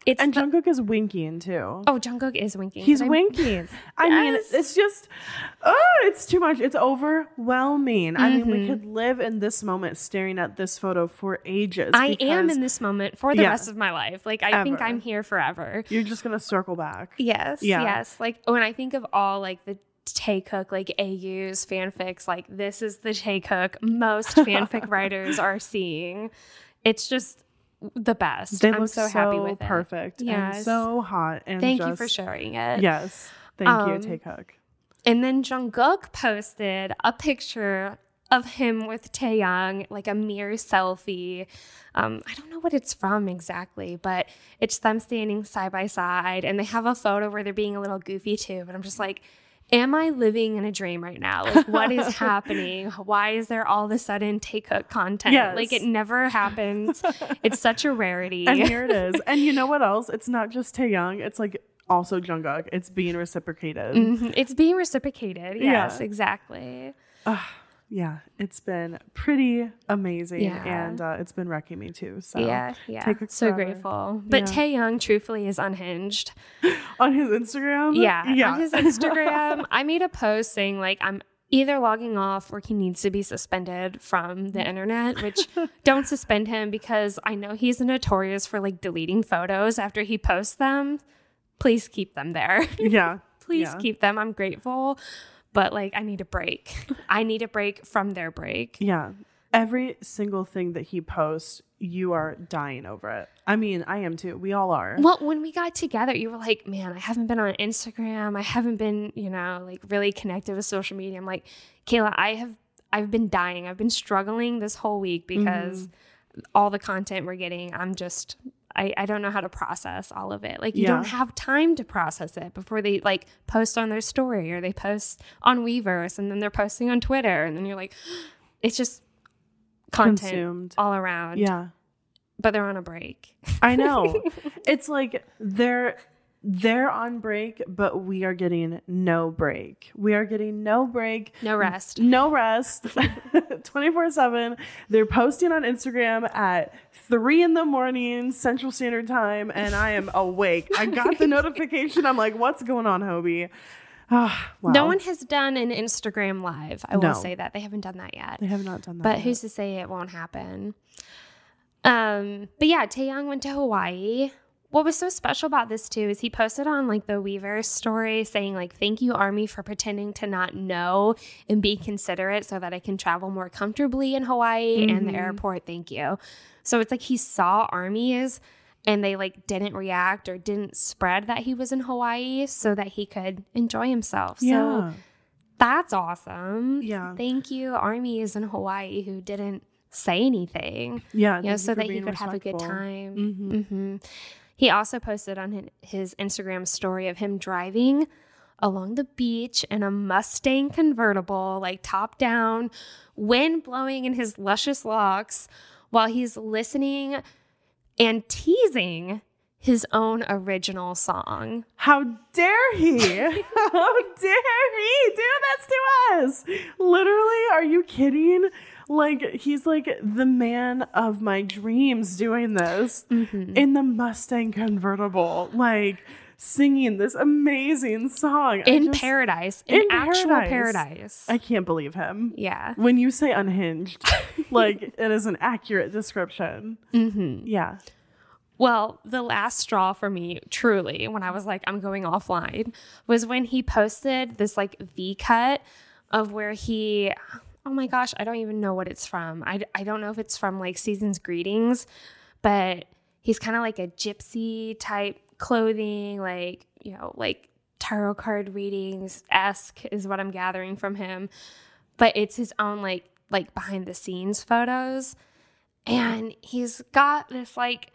I: It's
H: and
I: the,
H: Jungkook is winking too.
I: Oh, Jungkook is winking.
H: He's
I: Can I-
H: winking. I
I: Yes.
H: mean, it's just, oh, it's too much. It's overwhelming. Mm-hmm. I mean, we could live in this moment staring at this photo for ages.
I: I am in this moment for the
H: Yeah.
I: rest of my life. Like, I think
H: Ever.
I: I'm here forever.
H: You're just going to circle back.
I: Yes.
H: Yeah.
I: Yes. Like, when I think of all, like, the Taekook, like, A Us, fanfics, like, this is the Taekook most fanfic writers are seeing. It's just the best.
H: They
I: I'm
H: look
I: so happy with it.
H: perfect.
I: Yes.
H: And so hot. And
I: Thank
H: just,
I: you for sharing it.
H: Yes. Thank
I: Um,
H: you, Taekook.
I: And then Jungkook posted a picture of him with Taeyang, like a mirror selfie. Um, I don't know what it's from exactly, but it's them standing side by side. And they have a photo where they're being a little goofy too. But I'm just like, am I living in a dream right now? Like, what is happening? Why is there all of a sudden Taekook content?
H: Yes.
I: Like, it never happens. It's such a rarity.
H: And here it is. And you know what else? It's not just Taeyang. It's like also Jungkook. It's being reciprocated.
I: Mhm. It's being reciprocated. Yes,
H: Yeah.
I: exactly.
H: Uh, yeah, it's been pretty amazing.
I: Yeah.
H: And uh, it's been wrecking me too. So
I: Yeah, yeah.
H: Taekook
I: So
H: forever.
I: grateful. But
H: Yeah.
I: Taeyang truthfully is unhinged.
H: On his Instagram?
I: Yeah,
H: Yeah.
I: on his Instagram, I made a post saying like I'm either logging off or he needs to be suspended from the internet, which don't suspend him because I know he's notorious for like deleting photos after he posts them. Please keep them there.
H: Yeah.
I: Please
H: Yeah.
I: keep them. I'm grateful. But like I need a break. I need a break from their break.
H: Yeah. Every single thing that he posts, you are dying over it. I mean, I am too. We all are.
I: Well, when we got together, you were like, man, I haven't been on Instagram. I haven't been, you know, like really connected with social media. I'm like, Kayla, I have, I've been dying. I've been struggling this whole week because
H: Mm-hmm.
I: all the content we're getting, I'm just, I, I don't know how to process all of it. Like you
H: Yeah.
I: don't have time to process it before they like post on their story or they post on Weverse and then they're posting on Twitter. And then you're like, it's just content
H: Consumed.
I: all around.
H: Yeah.
I: But they're on a break.
H: I know. It's like they're they're on break, but we are getting no break. We are getting no break.
I: No rest.
H: No rest. twenty-four seven. They're posting on Instagram at three in the morning Central Standard Time, and I am awake. I got the notification. I'm like, what's going on, Hobie? Ah, wow.
I: No one has done an Instagram live. I will
H: No.
I: say that. They haven't done that yet.
H: They have not done that.
I: But
H: yet.
I: who's to say it won't happen? Um, but yeah, Taeyang went to Hawaii. What was so special about this too is he posted on like the Weverse story saying like, thank you Army for pretending to not know and be considerate so that I can travel more comfortably in Hawaii and the
H: Mhm.
I: airport. Thank you. So it's like he saw armies and they like didn't react or didn't spread that he was in Hawaii so that he could enjoy himself.
H: Yeah.
I: So that's awesome.
H: Yeah.
I: Thank you armies in Hawaii who didn't say anything.
H: Yeah.
I: You know,
H: thank
I: so
H: for
I: that he
H: being
I: could have a good
H: respectful.
I: time.
H: Mhm.
I: hmm He also posted on hi- his Instagram story of him driving along the beach in a Mustang convertible, like top down, wind blowing in his luscious locks while he's listening and teasing his own original song.
H: How dare he? How dare he do this to us? Literally, are you kidding? Like, he's like the man of my dreams doing this
I: Mm-hmm.
H: in the Mustang convertible, like singing this amazing song. I
I: In
H: just-
I: paradise, in,
H: in
I: actual
H: paradise.
I: paradise.
H: I can't believe him.
I: yeah.
H: When you say unhinged, like it is an accurate description.
I: Mm-hmm.
H: Yeah.
I: Well, the last straw for me, truly, when I was like, I'm going offline, was when he posted this like V cut of where he, oh my gosh, I don't even know what it's from. I, I don't know if it's from like Season's Greetings, but he's kind of like a gypsy type clothing, like, you know, like tarot card readings-esque is what I'm gathering from him. But it's his own like, like behind the scenes photos. And he's got this like,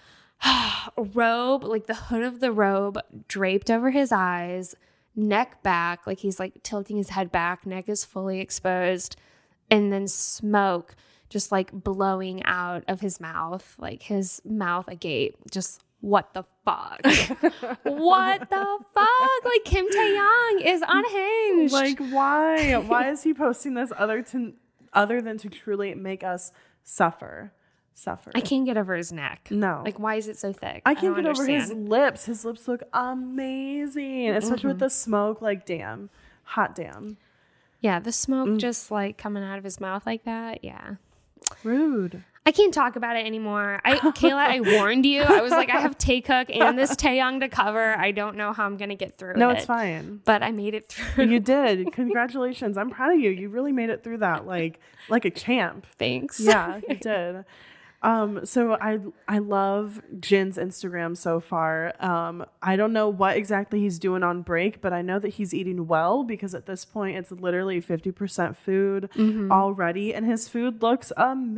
I: robe, like the hood of the robe draped over his eyes, neck back, like he's like tilting his head back, neck is fully exposed, and then smoke just like blowing out of his mouth, like his mouth agape. Just what the fuck? What the fuck? Like Kim Taeyang is unhinged.
H: Like, why? Why is he posting this other to other than to truly make us suffer? suffer.
I: I can't get over his neck.
H: No.
I: Like, why is it so thick?
H: I can't
I: don't
H: get over his
I: understand.
H: lips. His lips look amazing, especially
I: Mm-hmm.
H: with the smoke. Like, damn. Hot damn.
I: Yeah, the smoke
H: Mm.
I: just like coming out of his mouth like that. Yeah.
H: Rude.
I: I can't talk about it anymore. I, Kayla, I warned you. I was like, I have Taekook and this Taeyong to cover. I don't know how I'm going to get through
H: No,
I: it.
H: it's fine.
I: But I made it through.
H: You did. Congratulations. I'm proud of you. You really made it through that like like a champ.
I: Thanks.
H: Yeah, you did. Um, so I I love Jin's Instagram so far. Um, I don't know what exactly he's doing on break, but I know that he's eating well because at this point it's literally fifty percent food
I: Mm-hmm.
H: already, and his food looks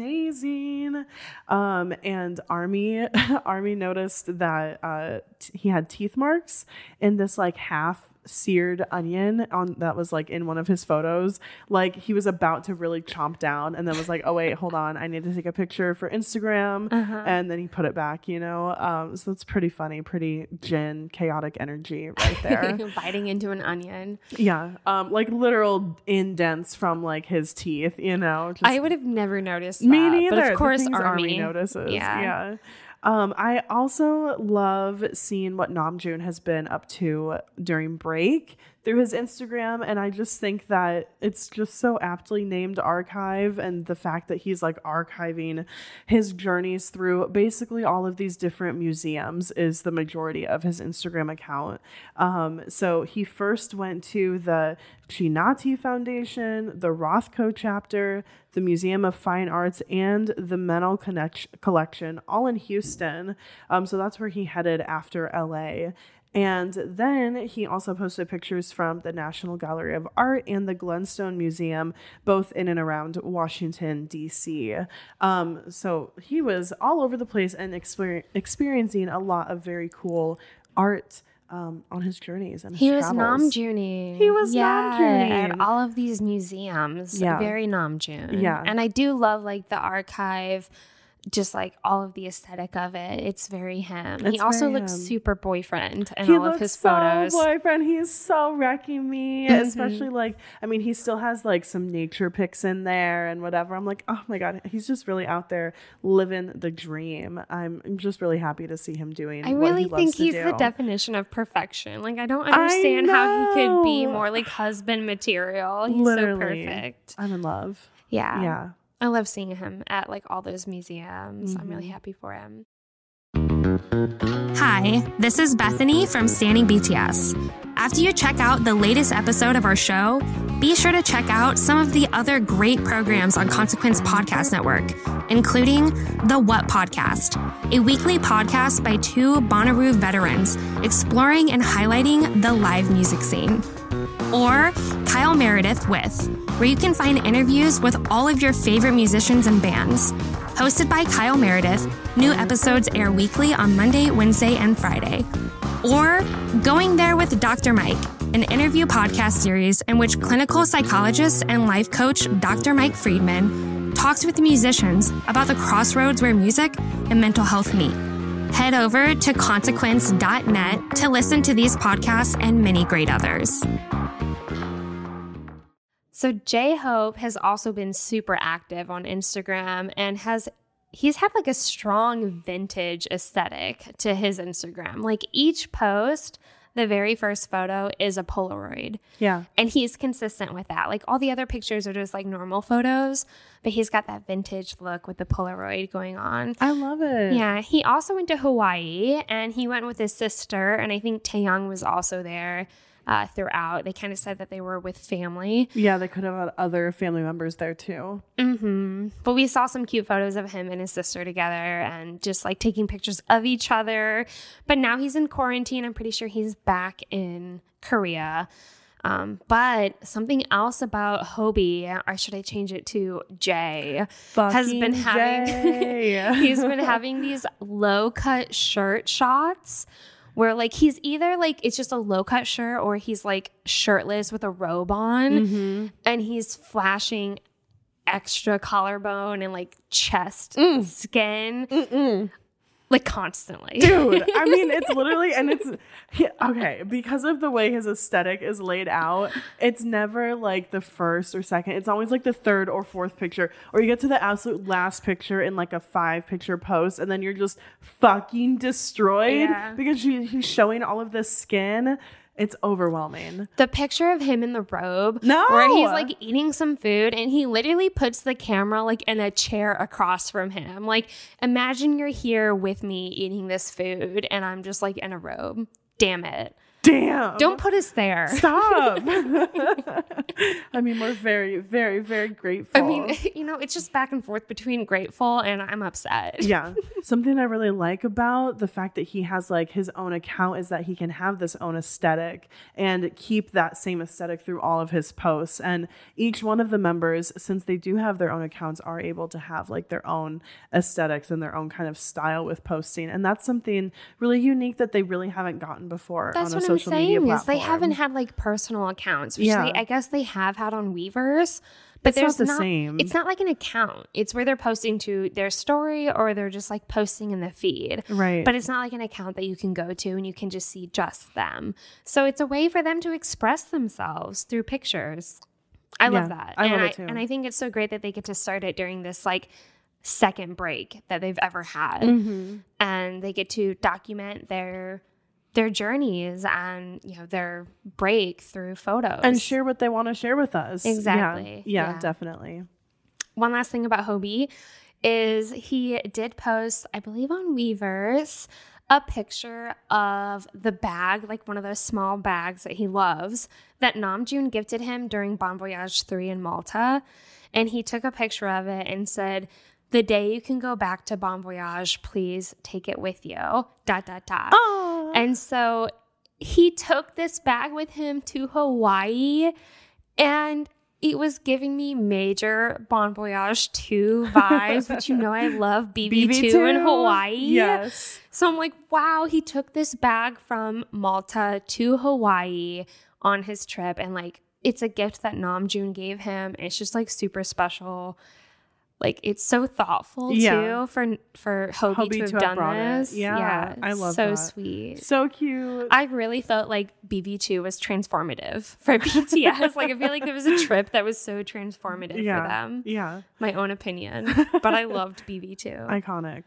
H: amazing. Um, and Army Army noticed that uh, t- he had teeth marks in this like half seared onion on that was like in one of his photos. Like he was about to really chomp down and then was like, oh wait, hold on, I need to take a picture for Instagram.
I: Uh-huh.
H: And then he put it back, you know. Um so it's pretty funny, pretty Jin chaotic energy right there.
I: Biting into an onion.
H: Yeah, um like literal indents from like his teeth, you know. Just,
I: I would have never noticed
H: me
I: that.
H: neither.
I: But
H: The
I: of course,
H: things
I: Army.
H: notices.
I: Yeah.
H: yeah. Um, I also love seeing what Namjoon has been up to during break through his Instagram. And I just think that it's just so aptly named Archive. And the fact that he's like archiving his journeys through basically all of these different museums is the majority of his Instagram account. Um, so he first went to the Chinati Foundation, the Rothko chapter, the Museum of Fine Arts, and the Mental Connect- Collection, all in Houston. Um, so that's where he headed after L A. And then he also posted pictures from the National Gallery of Art and the Glenstone Museum, both in and around Washington, D C. Um, so he was all over the place and exper- experiencing a lot of very cool art um, on his journeys and his
I: He was
H: travels.
I: Namjooning.
H: He was
I: yeah,
H: Namjooning.
I: at all of these museums.
H: Yeah.
I: Very Namjoon.
H: Yeah.
I: And I do love like the archive, just like all of the aesthetic of it. It's very him.
H: It's
I: he also
H: very
I: looks
H: him.
I: super boyfriend in
H: He
I: all of
H: looks
I: his
H: so
I: photos.
H: boyfriend. He's so wrecking me,
I: Mhm.
H: especially like, I mean, he still has like some nature pics in there and whatever. I'm like, oh my God, he's just really out there living the dream. I'm, I'm just really happy to see him doing
I: I
H: what
I: really
H: he loves
I: think
H: to
I: he's
H: do.
I: the definition of perfection. Like, I don't understand how he could be
H: know.
I: more like husband material. He's
H: Literally.
I: so perfect.
H: I'm in love.
I: Yeah.
H: Yeah.
I: I love seeing him at like all those museums. I'm really
H: Mhm.
I: happy for him.
J: Hi, this is Bethany from Standing B T S. After you check out the latest episode of our show, be sure to check out some of the other great programs on Consequence Podcast Network, including The What Podcast, a weekly podcast by two Bonnaroo veterans exploring and highlighting the live music scene. Or Kyle Meredith With, where you can find interviews with all of your favorite musicians and bands. Hosted by Kyle Meredith, new episodes air weekly on Monday, Wednesday, and Friday. Or Going There with Doctor Mike, an interview podcast series in which clinical psychologist and life coach Doctor Mike Friedman talks with musicians about the crossroads where music and mental health meet. Head over to consequence dot net to listen to these podcasts and many great others.
I: So J-Hope has also been super active on Instagram and has he's had like a strong vintage aesthetic to his Instagram. Like each post, the very first photo is a Polaroid.
H: Yeah.
I: And he's consistent with that. Like all the other pictures are just like normal photos, but he's got that vintage look with the Polaroid going on.
H: I love it.
I: Yeah. He also went to Hawaii and he went with his sister. And I think Taeyong was also there uh, throughout. They kind of said that they were with family.
H: Yeah, they could have had other family members there too.
I: Mm-hmm. But we saw some cute photos of him and his sister together and just like taking pictures of each other. But now he's in quarantine. I'm pretty sure he's back in Korea. Um, but something else about Hobie, or should I change it to Jay,
H: Fucking
I: has been having
H: Jay.
I: he's been having these low cut shirt shots where like he's either like it's just a low cut shirt or he's like shirtless with a robe on
H: Mm-hmm.
I: and he's flashing extra collarbone and like chest
H: Mm.
I: skin.
H: Mm-mm.
I: Like constantly.
H: Dude, I mean, it's literally, and it's, he, okay, because of the way his aesthetic is laid out, it's never like the first or second. It's always like the third or fourth picture. Or you get to the absolute last picture in like a five picture post, and then you're just fucking destroyed
I: Yeah.
H: because she, he's showing all of this skin. It's overwhelming.
I: The picture of him in the robe,
H: No!
I: where he's like eating some food and he literally puts the camera like in a chair across from him. Like, imagine you're here with me eating this food and I'm just like in a robe. Damn it.
H: Damn.
I: Don't put us there.
H: Stop. I mean, we're very, very, very grateful.
I: I mean, you know, it's just back and forth between grateful and I'm upset.
H: Yeah. Something I really like about the fact that he has like his own account is that he can have this own aesthetic and keep that same aesthetic through all of his posts. And each one of the members, since they do have their own accounts, are able to have like their own aesthetics and their own kind of style with posting. And that's something really unique that they really haven't gotten before
I: That's
H: on a
I: what
H: social
I: I'm
H: media
I: saying
H: platform.
I: is they haven't had like personal accounts, which
H: Yeah.
I: they, I guess they have had on Weverse. But
H: It's not
I: there's
H: the
I: not,
H: same.
I: It's not like an account. It's where they're posting to their story or they're just like posting in the feed.
H: Right.
I: But it's not like an account that you can go to and you can just see just them. So it's a way for them to express themselves through pictures. I
H: Yeah,
I: love that.
H: I
I: and
H: love
I: I
H: it too.
I: and I think it's so great that they get to start it during this like second break that they've ever had.
H: Mm-hmm.
I: And they get to document their their journeys and, you know, their break through photos.
H: And share what they want to share with us. Yeah.
I: Exactly.
H: Yeah,
I: Yeah.
H: definitely.
I: One last thing about Hobie is he did post, I believe on Weverse, a picture of the bag, like one of those small bags that he loves, that Namjoon gifted him during Bon Voyage three in Malta. And he took a picture of it and said, "The day you can go back to Bon Voyage, please take it with you. Dot, dot, dot."
H: Oh.
I: And so he took this bag with him to Hawaii, and it was giving me major Bon Voyage two vibes, which you know I love B B two in Hawaii.
H: Yes.
I: So I'm like, wow, he took this bag from Malta to Hawaii on his trip, and like it's a gift that Namjoon gave him. It's just like super special. Like, it's so thoughtful,
H: Yeah.
I: too, for for Hobie,
H: Hobie
I: to have
H: to have
I: done
H: brought it.
I: this.
H: Yeah, I love
I: so
H: that.
I: sweet.
H: So cute.
I: I really felt like B B two was transformative for B T S. Like, I feel like there was a trip that was so transformative
H: yeah.
I: for them.
H: Yeah.
I: My own opinion. But I loved B B two.
H: Iconic.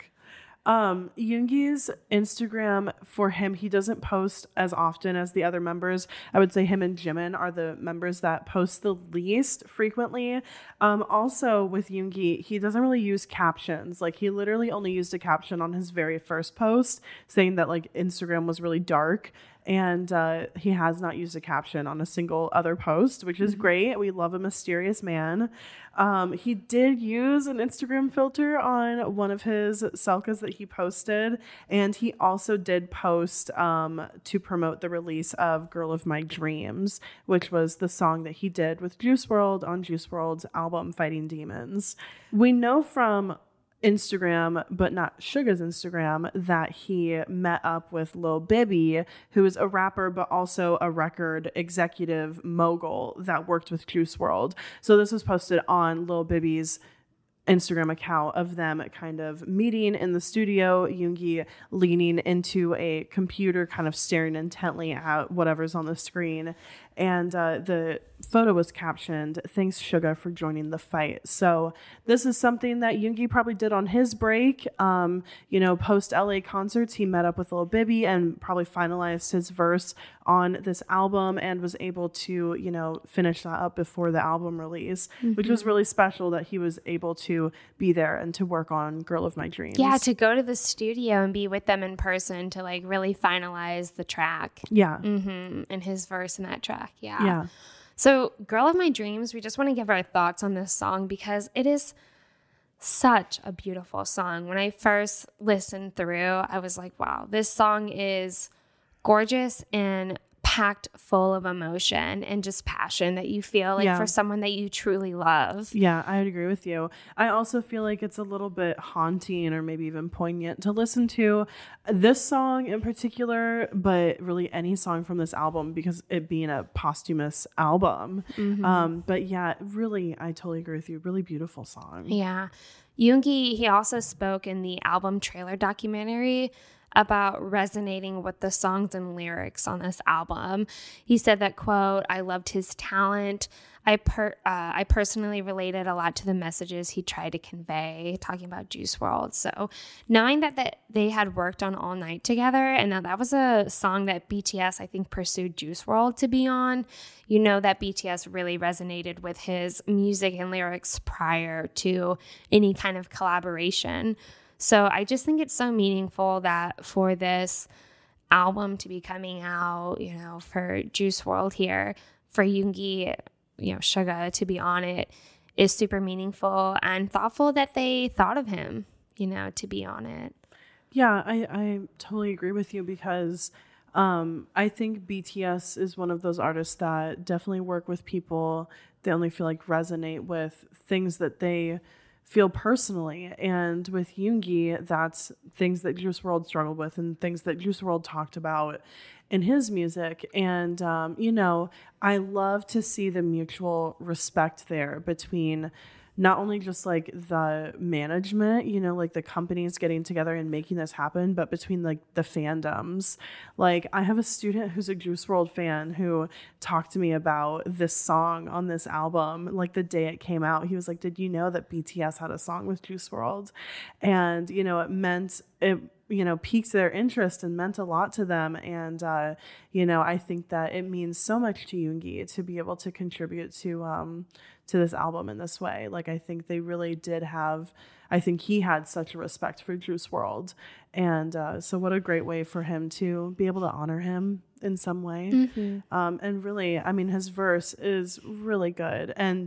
H: Um, Yoongi's Instagram for him, he doesn't post as often as the other members. I would say him and Jimin are the members that post the least frequently. Um, also with Yoongi, he doesn't really use captions. Like he literally only used a caption on his very first post saying that like Instagram was really dark. And uh, he has not used a caption on a single other post, which is mm-hmm. great. We love a mysterious man. Um, he did use an Instagram filter on one of his selfies that he posted. And he also did post um, to promote the release of Girl of My Dreams, which was the song that he did with Juice world on Juice world's album Fighting Demons. We know from Instagram, but not Suga's Instagram, that he met up with Lil Bibby, who is a rapper, but also a record executive mogul that worked with Juice world. So this was posted on Lil Bibby's Instagram account of them kind of meeting in the studio, Yoongi leaning into a computer, kind of staring intently at whatever's on the screen. And uh, the photo was captioned, "Thanks Suga for joining the fight." So this is something that Yoongi probably did on his break. Um, you know, post L A concerts, he met up with Lil Bibby and probably finalized his verse on this album and was able to, you know, finish that up before the album release, mm-hmm. which was really special that he was able to be there and to work on Girl of My Dreams.
I: Yeah, to go to the studio and be with them in person to like really finalize the track.
H: Yeah.
I: Mm-hmm. And his verse in that track. Yeah.
H: Yeah.
I: So Girl of My Dreams, we just want to give our thoughts on this song because it is such a beautiful song. When I first listened through, I was like, wow, this song is gorgeous and packed full of emotion and just passion that you feel like
H: Yeah.
I: for someone that you truly love.
H: Yeah, I would agree with you. I also feel like it's a little bit haunting or maybe even poignant to listen to this song in particular, but really any song from this album because it being a posthumous album.
I: Mhm.
H: Um, but yeah, really, I totally agree with you. Really beautiful song.
I: Yeah. Yoongi, he also spoke in the album trailer documentary about resonating with the songs and lyrics on this album. He said that, quote, I loved his talent. I per uh, I personally related a lot to the messages he tried to convey, talking about Juice world. So knowing that, that they had worked on All Night together, and that, that was a song that B T S, I think, pursued Juice world to be on, you know that B T S really resonated with his music and lyrics prior to any kind of collaboration. So I just think it's so meaningful that for this album to be coming out, you know, for Juice world here, for Yoongi, you know, Suga to be on it is super meaningful and thoughtful that they thought of him, you know, to be on it.
H: Yeah, I, I totally agree with you because um, I think B T S is one of those artists that definitely work with people. They only feel like resonate with things that they feel personally. And with Yoongi, that's things that Juice world struggled with and things that Juice world talked about in his music. And, um, you know, I love to see the mutual respect there between not only just like the management, you know, like the companies getting together and making this happen, but between like the fandoms. Like I have a student who's a Juice world fan who talked to me about this song on this album, like the day it came out. He was like, did you know that B T S had a song with Juice world? And, you know, it meant it, you know, piqued their interest and meant a lot to them. And, uh, you know, I think that it means so much to Yoongi to be able to contribute to, um, to this album in this way. Like, I think they really did have, I think he had such a respect for Juice world. And uh, so what a great way for him to be able to honor him in some way.
I: Mm-hmm.
H: Um, and really, I mean, his verse is really good and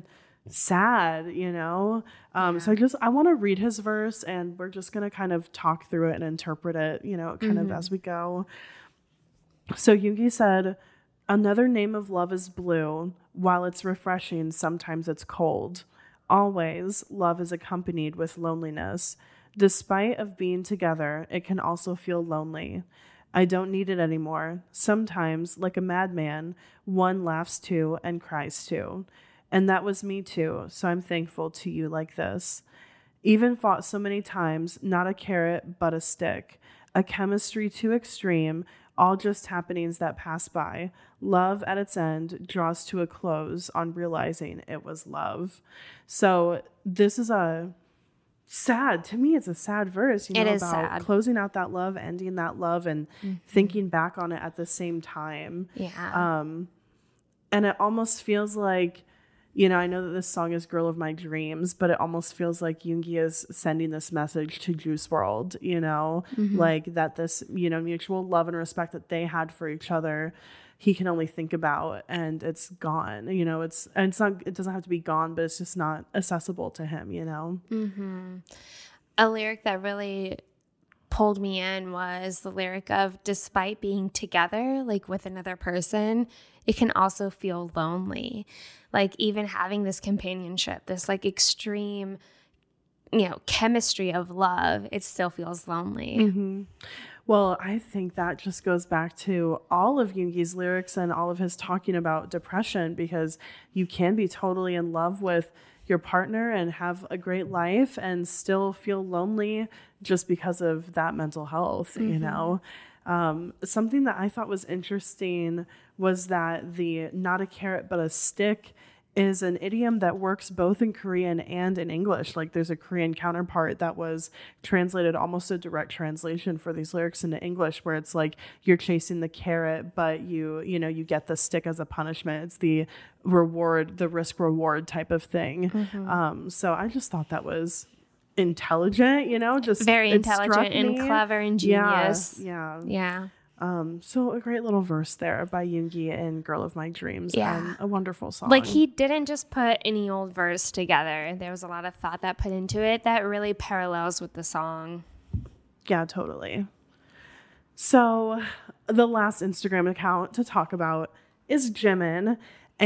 H: sad, you know? Um,
I: Yeah.
H: So I just, I want to read his verse and we're just going to kind of talk through it and interpret it, you know, kind
I: Mm-hmm.
H: of as we go. So Yoongi said, another name of love is blue. While it's refreshing, sometimes it's cold. Always, love is accompanied with loneliness. Despite of being together, it can also feel lonely. I don't need it anymore. Sometimes, like a madman, one laughs too and cries too. And that was me too, so I'm thankful to you like this. Even fought so many times, not a carrot, but a stick. A chemistry too extreme, all just happenings that pass by. Love at its end draws to a close on realizing it was love. So this is a sad, to me, it's a sad verse, you know,
I: It is
H: about
I: sad.
H: closing out that love, ending that love, and
I: Mm-hmm.
H: thinking back on it at the same time.
I: Yeah.
H: Um, and it almost feels like, you know, I know that this song is Girl of My Dreams, but it almost feels like Yoongi is sending this message to Juice world, you know,
I: Mhm.
H: like that this, you know, mutual love and respect that they had for each other, he can only think about and it's gone, you know, it's, and it's not, it doesn't have to be gone, but it's just not accessible to him, you know?
I: Mm-hmm. A lyric that really pulled me in was the lyric of, despite being together, like with another person, it can also feel lonely. Like even having this companionship, this like extreme, you know, chemistry of love, it still feels lonely.
H: Mm-hmm. Well, I think that just goes back to all of Yoongi's lyrics and all of his talking about depression, because you can be totally in love with your partner and have a great life and still feel lonely just because of that mental health,
I: Mm-hmm.
H: you know? Um, something that I thought was interesting was that the not a carrot but a stick is an idiom that works both in Korean and in English. Like there's a Korean counterpart that was translated, almost a direct translation for these lyrics into English, where it's like you're chasing the carrot, but you, you know, you get the stick as a punishment. It's the reward, the risk reward type of thing.
I: Mm-hmm.
H: Um, so I just thought that was intelligent, you know, just
I: Very
H: it struck
I: intelligent and
H: me.
I: clever and
H: Yeah,
I: genius.
H: yeah.
I: Yeah.
H: Um, so a great little verse there by Yoongi in Girl of My Dreams.
I: Yeah.
H: And a wonderful song.
I: Like he didn't just put any old verse together. There was a lot of thought that put into it that really parallels with the song.
H: Yeah, totally. So the last Instagram account to talk about is Jimin,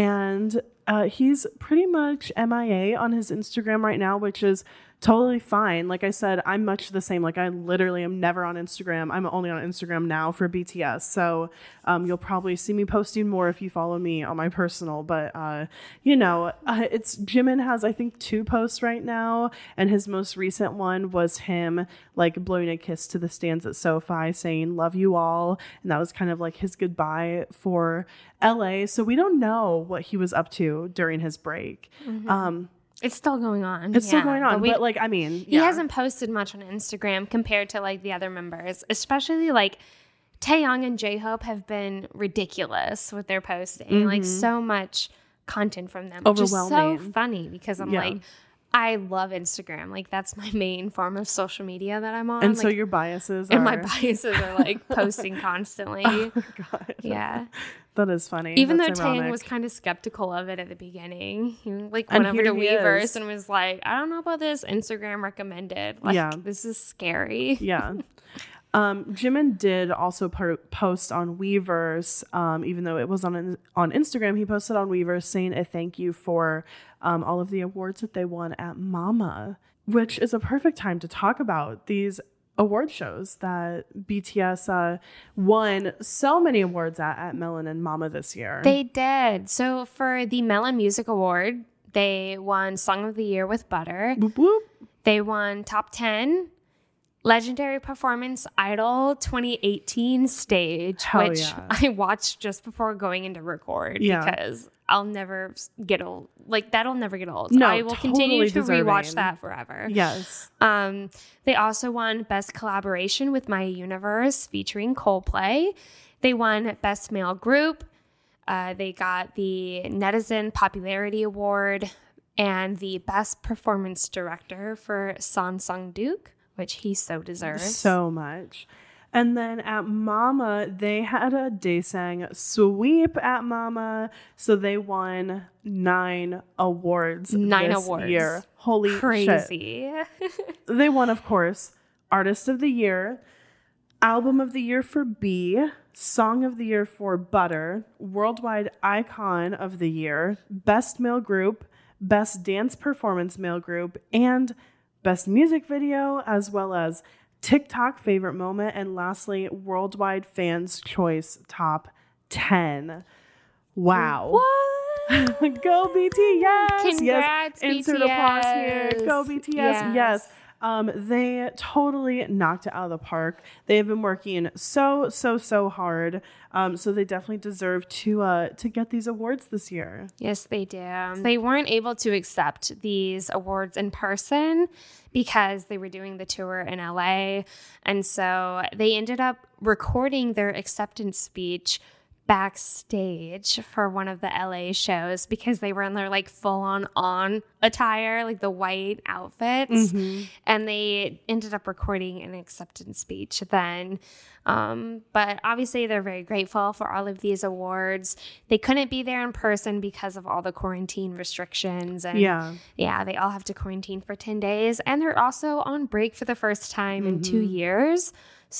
H: and uh, he's pretty much M I A on his Instagram right now, which is totally fine. Like I said, I'm much the same. Like I literally am never on Instagram. I'm only on Instagram now for B T S. So um, you'll probably see me posting more if you follow me on my personal. But, uh, you know, uh, it's Jimin has, I think, two posts right now. And his most recent one was him like blowing a kiss to the stands at SoFi saying, love you all. And that was kind of like his goodbye for L A. So we don't know what he was up to during his break.
I: Mm-hmm.
H: Um,
I: It's still going on.
H: It's
I: yeah.
H: still going on. But,
I: we,
H: but like, I mean,
I: he
H: yeah.
I: hasn't posted much on Instagram compared to like the other members, especially like Taeyong and J-Hope have been ridiculous with their posting. Mm-hmm. Like so much content from them, which is so funny because I'm yeah. like, I love Instagram. Like that's my main form of social media that I'm on.
H: And
I: like,
H: so your biases
I: and
H: are...
I: my biases are like posting constantly.
H: Oh my God.
I: Yeah.
H: That is funny.
I: Even
H: That's
I: though
H: ironic.
I: Taeyong was kind of skeptical of it at the beginning. He like
H: And
I: went over to
H: here he
I: Weverse
H: is.
I: and was like, I don't know about this. Instagram recommended. Like,
H: Yeah.
I: this is scary.
H: Yeah. Um, Jimin did also po- post on Weverse, um, even though it was on on Instagram. He posted on Weverse saying a thank you for um, all of the awards that they won at Mama, which is a perfect time to talk about these award shows that B T S uh, won so many awards at, at Melon and Mama this year.
I: They did. So for the Melon Music Award, they won Song of the Year with Butter.
H: Boop, boop.
I: They won Top ten. Legendary Performance Idol twenty eighteen stage,
H: Hell
I: which
H: yeah.
I: I watched just before going into record
H: Yeah.
I: because I'll never get old. Like that'll never get old.
H: No,
I: I will
H: totally
I: continue to
H: deserving.
I: rewatch that forever.
H: Yes.
I: Um, they also won Best Collaboration with My Universe featuring Coldplay. They won Best Male Group. Uh, they got the Netizen Popularity Award and the Best Performance Director for Son Sung-duk, which he so deserves.
H: So much. And then at Mama, they had a Daesang sweep at Mama. So they won nine awards
I: Nine
H: this
I: awards.
H: year. Holy
I: Crazy.
H: shit. They won, of course, Artist of the Year, Album of the Year for B, Song of the Year for Butter, Worldwide Icon of the Year, Best Male Group, Best Dance Performance Male Group, and Best Music Video, as well as TikTok Favorite Moment, and lastly, Worldwide Fans Choice Top ten. Wow.
I: What?
H: Go B T S!
I: Congrats,
H: yes. Insert
I: B T S.
H: applause here. Go B T S.
I: Yes.
H: Yes. Um, they totally knocked it out of the park. They have been working so, so, so hard. Um, so they definitely deserve to uh, to get these awards this year.
I: Yes, they do. They weren't able to accept these awards in person because they were doing the tour in L A. And so they ended up recording their acceptance speech backstage for one of the L A shows because they were in their like full on on attire, like the white outfits.
H: Mm-hmm.
I: And they ended up recording an acceptance speech then. Um, but obviously they're very grateful for all of these awards. They couldn't be there in person because of all the quarantine restrictions. And
H: Yeah.
I: yeah, they all have to quarantine for ten days. And they're also on break for the first time in two years.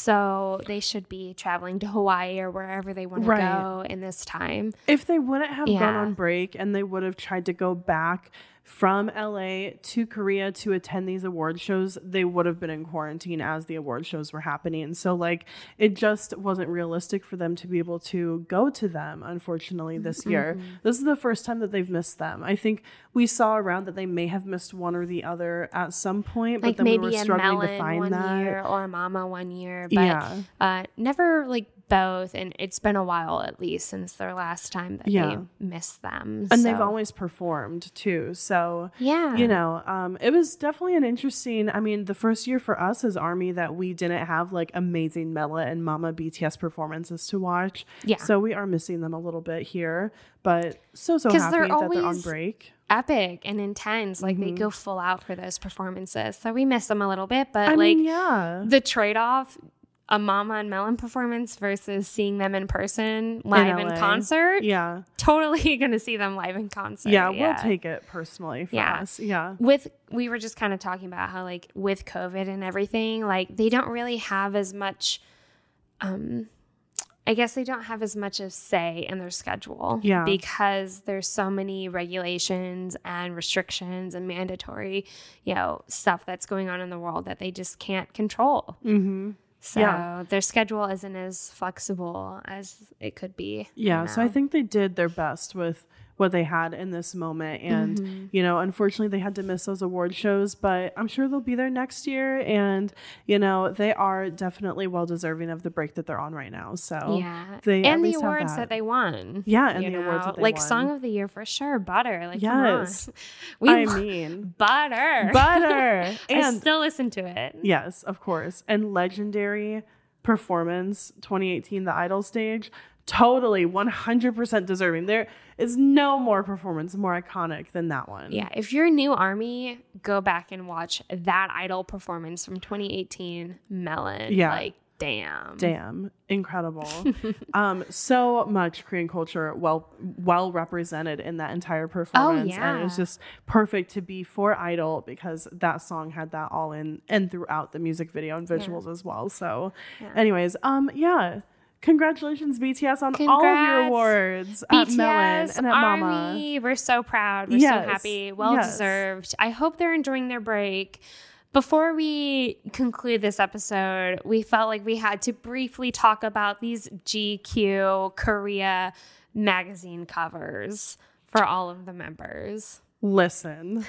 I: So they should be traveling to Hawaii or wherever they want to
H: Right.
I: go in this time.
H: If they wouldn't have
I: Yeah.
H: gone on break and they would have tried to go back from L A to Korea to attend these award shows, they would have been in quarantine as the award shows were happening. So like it just wasn't realistic for them to be able to go to them, unfortunately, this year.
I: Mm-hmm.
H: This is the first time that they've missed them. I think we saw around that they may have missed one or the other at some point, but
I: Like
H: then
I: maybe
H: we were
I: a
H: struggling
I: Melon
H: to find
I: one
H: that.
I: year or a Mama one year, but
H: Yeah.
I: uh, never like both. And it's been a while at least since their last time that
H: Yeah.
I: they missed them.
H: And
I: so.
H: they've always performed too. So,
I: Yeah.
H: you know, um, it was definitely an interesting, I mean, the first year for us as ARMY that we didn't have like amazing Mela and Mama B T S performances to watch.
I: Yeah.
H: So we are missing them a little bit here, but so, so
I: 'Cause
H: happy
I: they're
H: that they're on
I: always
H: break.
I: epic and intense. Like
H: Mm-hmm.
I: they go full out for those performances. So we miss them a little bit, but
H: I
I: like
H: mean, yeah.
I: the trade-off, a Mama and Melon performance versus seeing them in person live in,
H: L A.
I: concert.
H: Yeah.
I: Totally gonna see them live in concert.
H: Yeah, we'll take it personally for
I: Yeah.
H: us. Yeah.
I: With we were just kind of talking about how like with COVID and everything, like they don't really have as much um, I guess they don't have as much of say in their schedule
H: Yeah.
I: because there's so many regulations and restrictions and mandatory, you know, stuff that's going on in the world that they just can't control.
H: Mm-hmm.
I: So
H: Yeah.
I: their schedule isn't as flexible as it could be.
H: Yeah,
I: you
H: so I
I: know?
H: think they did their best with what they had in this moment. And,
I: Mhm.
H: you know, unfortunately they had to miss those award shows, but I'm sure they'll be there next year. And, you know, they are definitely well deserving of the break that they're on right now. So
I: yeah,
H: they at
I: and the
H: least have
I: awards that.
H: that.
I: they won.
H: Yeah, and
I: you
H: the awards
I: know?
H: that they
I: like
H: won.
I: Song of the Year for sure. Butter, like
H: Yes.
I: come on. We
H: I
I: lo-
H: mean,
I: butter,
H: butter.
I: I
H: And
I: still listen to it.
H: yes, of course. And legendary performance twenty eighteen, the Idol stage, totally one hundred percent deserving. There is no more performance more iconic than that one.
I: Yeah, if you're a new Army, go back and watch that Idol performance from twenty eighteen, Melon.
H: Yeah.
I: Like, damn.
H: Damn, incredible. um, so much Korean culture well well represented in that entire performance.
I: yeah.
H: And it was just perfect to be for Idol because that song had that all in and throughout the music video and visuals as well. So
I: Yeah.
H: anyways, um, yeah. Congratulations, B T S, on all of your
I: Congrats,
H: awards
I: B
H: at
I: T S,
H: Melon and at Mama.
I: Army. We're so proud. We're
H: Yes,
I: so happy. Well
H: yes.
I: deserved. I hope they're enjoying their break. Before we conclude this episode, we felt like we had to briefly talk about these G Q Korea magazine covers for all of the members.
H: Listen.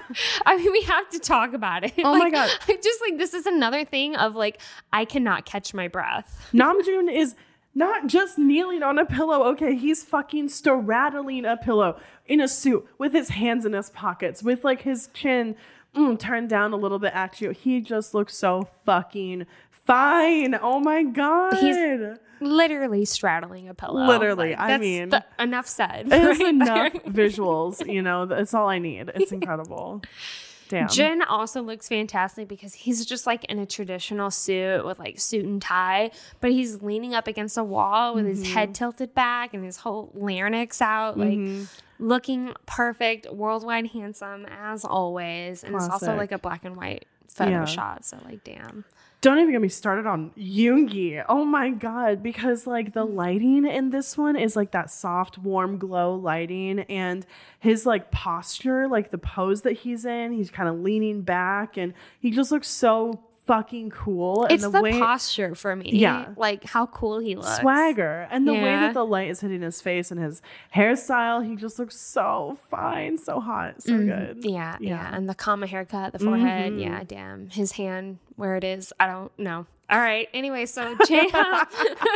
I: I mean, we have to talk about it.
H: Oh my
I: Like,
H: God.
I: I just like, this is another thing of like, I cannot catch my breath.
H: Namjoon is not just kneeling on a pillow. Okay, he's fucking straddling a pillow in a suit with his hands in his pockets, with like his chin mm, turned down a little bit at you. He just looks so fucking fine. Oh my God.
I: He's literally straddling a pillow.
H: Literally,
I: Like,
H: I
I: that's
H: mean,
I: the- enough said.
H: It's
I: right
H: enough
I: there.
H: visuals, you know, that's all I need. It's incredible. Damn.
I: Jin also looks fantastic because he's just like in a traditional suit with like suit and tie, but he's leaning up against a wall with his head tilted back and his whole larynx out, like
H: Mm-hmm.
I: looking perfect, worldwide handsome as always. And it's also
H: Classic.
I: like a black and white photo
H: Yeah.
I: shot. So like, damn.
H: Don't even get me started on Yoongi. Oh my God. Because like the lighting in this one is like that soft, warm glow lighting, and his like posture, like the pose that he's in, he's kind of leaning back and he just looks so fucking cool. And
I: It's
H: the,
I: the,
H: way
I: posture for me.
H: Yeah.
I: Like how cool he looks.
H: swagger and the way
I: Yeah.
H: that the light is hitting his face and his hairstyle, he just looks so fine, so hot, so good.
I: Yeah, yeah,
H: Yeah.
I: And the comma haircut, the forehead.
H: Mhm.
I: Yeah, damn. His hand, where it is, I don't know. All right. Anyway, so J-Hope.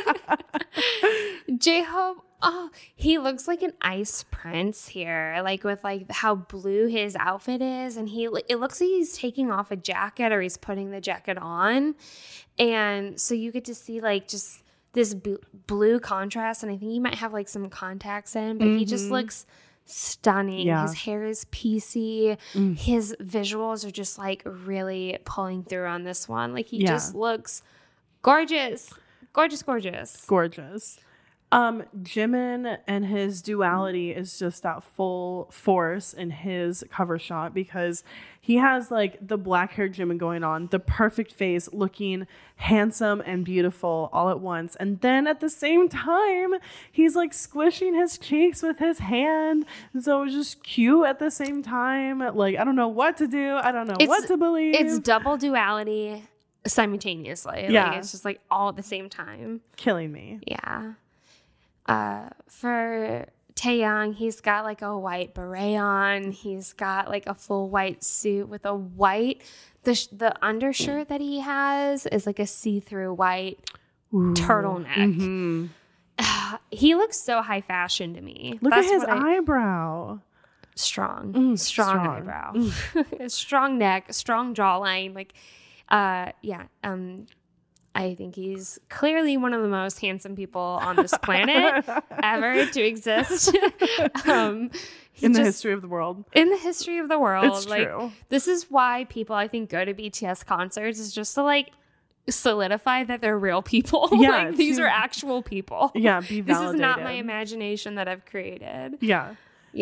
I: J-Hope, oh, he looks like an ice prince here. Like with like how blue his outfit is. And he, it looks like he's taking off a jacket or he's putting the jacket on. And so you get to see like just this b- blue contrast. And I think he might have like some contacts in, but he just
H: Mhm.
I: looks stunning.
H: Yeah.
I: His hair is piecey.
H: Mm.
I: His visuals are just like really pulling through on this one. Like he
H: Yeah.
I: just looks gorgeous. Gorgeous, gorgeous.
H: Gorgeous. Um, Jimin and his duality is just at full force in his cover shot because he has like the black haired Jimin going on, the perfect face, looking handsome and beautiful all at once. And then at the same time, he's like squishing his cheeks with his hand. So it's just cute at the same time. Like, I don't know what to do. I don't know
I: It's-
H: what to believe.
I: It's double duality simultaneously.
H: Yeah.
I: Like it's just like all at the same time.
H: killing me.
I: Yeah. Uh, for Taeyang, he's got like a white beret on. He's got like a full white suit with a white. The sh- the undershirt that he has is like a see-through white
H: Ooh.
I: turtleneck.
H: Mhm.
I: He looks so high fashion to me.
H: Look
I: That's
H: at his
I: what I-
H: eyebrow.
I: strong,
H: Mm,
I: strong,
H: strong.
I: eyebrow, strong neck, strong jawline. Like, uh, yeah. Um, I think he's clearly one of the most handsome people on this planet ever to exist. um, he
H: In the
I: just-
H: history of the world.
I: in the history of the world.
H: It's
I: like,
H: true.
I: this is why people, I think, go to B T S concerts is just to like solidify that they're real people.
H: Yeah,
I: like, these
H: to-
I: are actual people.
H: Yeah, be
I: This is not my
H: validated.
I: imagination that I've created.
H: Yeah.
I: Yeah.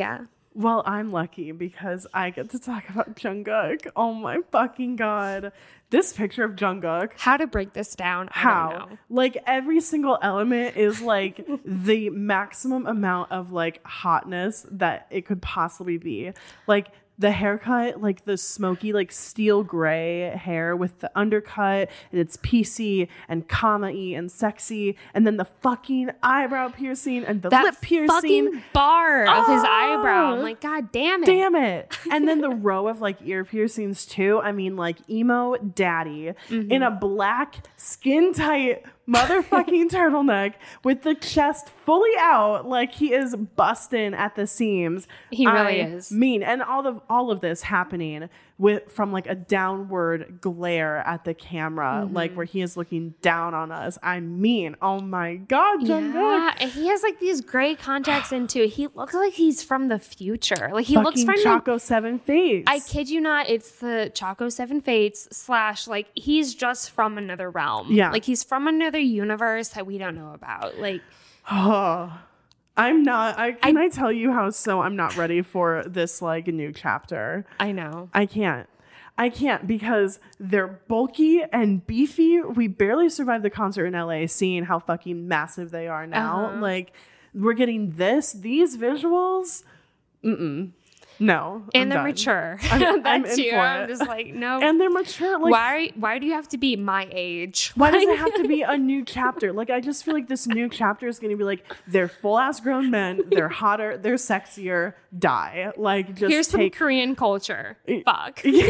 H: Well, I'm lucky because I get to talk about Jungkook. Oh my fucking god. This picture of Jungkook.
I: How to break this down? I
H: How?
I: don't know.
H: Like every single element is like the maximum amount of like hotness that it could possibly be. Like the haircut, like the smoky, like steel gray hair with the undercut, and it's P C and comma-y and sexy, and then the fucking eyebrow piercing and the
I: that
H: lip piercing.
I: Fucking bar of
H: oh,
I: his eyebrow. I'm like, God damn it.
H: Damn it. And then the row of like ear piercings too. I mean, like emo daddy mm-hmm. in a black skin tight motherfucking turtleneck with the chest fully out, like he is busting at the seams.
I: He really
H: I
I: is.
H: Mean, and all of all of this happening with from like a downward glare at the camera, mm-hmm. like where he is looking down on us. I mean, oh my god, Jungkook.
I: Yeah, and he has like these gray contacts into it. He looks like he's from the future. Like he
H: fucking
I: looks from
H: Choco
I: the,
H: Seven Fates.
I: I kid you not, it's the Choco Seven Fates slash like he's just from another realm.
H: Yeah,
I: like he's from another universe that we don't know about. Like,
H: oh, I'm not. I can I, I tell you how so I'm not ready for this like new chapter.
I: I know.
H: I can't. I can't because they're bulky and beefy. We barely survived the concert in L A seeing how fucking massive they are now. Uh-huh. Like we're getting this, these visuals. Mm-mm. No.
I: And
H: I'm
I: they're
H: done.
I: mature.
H: I'm,
I: That's
H: I'm in
I: you.
H: for
I: I'm
H: it.
I: just like, no.
H: And they're mature. Like,
I: why why do you have to be my age?
H: Why does it have to be a new chapter? Like, I just feel like this new chapter is going to be like, they're full ass grown men. They're hotter. They're sexier. Die. Like, just
I: Here's
H: take...
I: some Korean culture. Fuck. I'm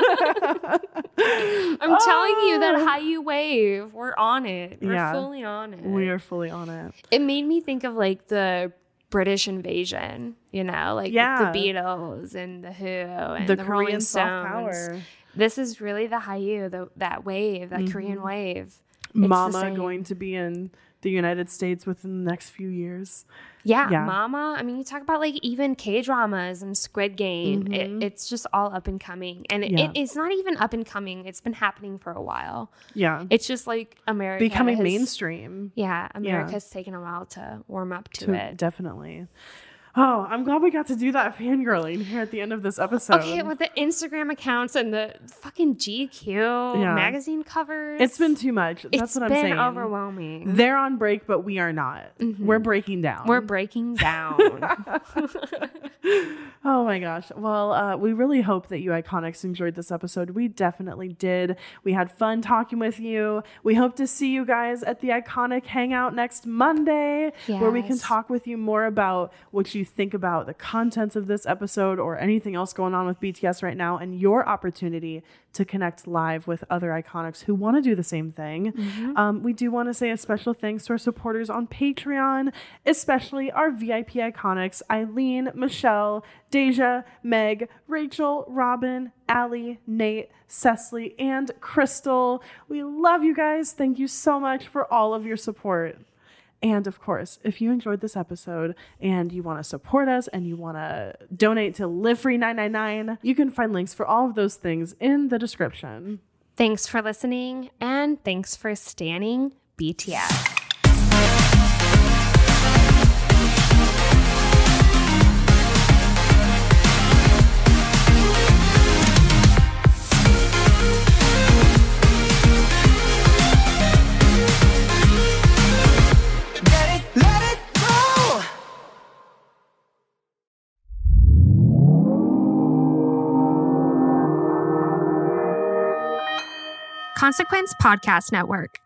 H: oh.
I: telling you that Hallyu wave. We're on it. We're
H: yeah,
I: fully on it.
H: We are fully on it.
I: It made me think of like the British invasion, you know, like
H: yeah.
I: the Beatles and the Who and
H: the,
I: the
H: Korean
I: Rolling
H: soft
I: Stones.
H: power.
I: This is really the Hallyu, the, that wave, that mm-hmm. Korean wave. It's
H: Mama going to be in the United States within the next few years.
I: Yeah,
H: yeah.
I: Mama. I mean, you talk about like even K-dramas and Squid Game.
H: Mm-hmm.
I: It, it's just all up and coming. And it,
H: yeah.
I: it, it's not even up and coming. It's been happening for a while.
H: Yeah.
I: It's just like America.
H: Becoming
I: has,
H: mainstream.
I: Yeah. America's
H: yeah.
I: taken a while to warm up to,
H: to
I: it.
H: Definitely. Oh, I'm glad we got to do that fangirling here at the end of this episode.
I: Okay, with the Instagram accounts and the fucking G Q yeah. magazine covers.
H: It's been too much. That's
I: it's
H: what I'm saying.
I: It's been overwhelming.
H: They're on break, but we are not. Mm-hmm. We're breaking down.
I: We're breaking down.
H: Oh my gosh. Well, uh, we really hope that you Iconics enjoyed this episode. We definitely did. We had fun talking with you. We hope to see you guys at the Iconic Hangout next Monday, yes. where we can talk with you more about what you think about the contents of this episode or anything else going on with B T S right now and your opportunity to connect live with other Iconics who want to do the same thing. Mm-hmm. Um, we do want to say a special thanks to our supporters on Patreon, especially our V I P Iconics, Eileen, Michelle, Deja, Meg, Rachel, Robin, Allie, Nate, Cecily, and Crystal. We love you guys. Thank you so much for all of your support. And of course, if you enjoyed this episode and you want to support us and you want to donate to Live Free nine nine nine, you can find links for all of those things in the description.
I: Thanks for listening, and thanks for standing B T S.
J: Consequence Podcast Network.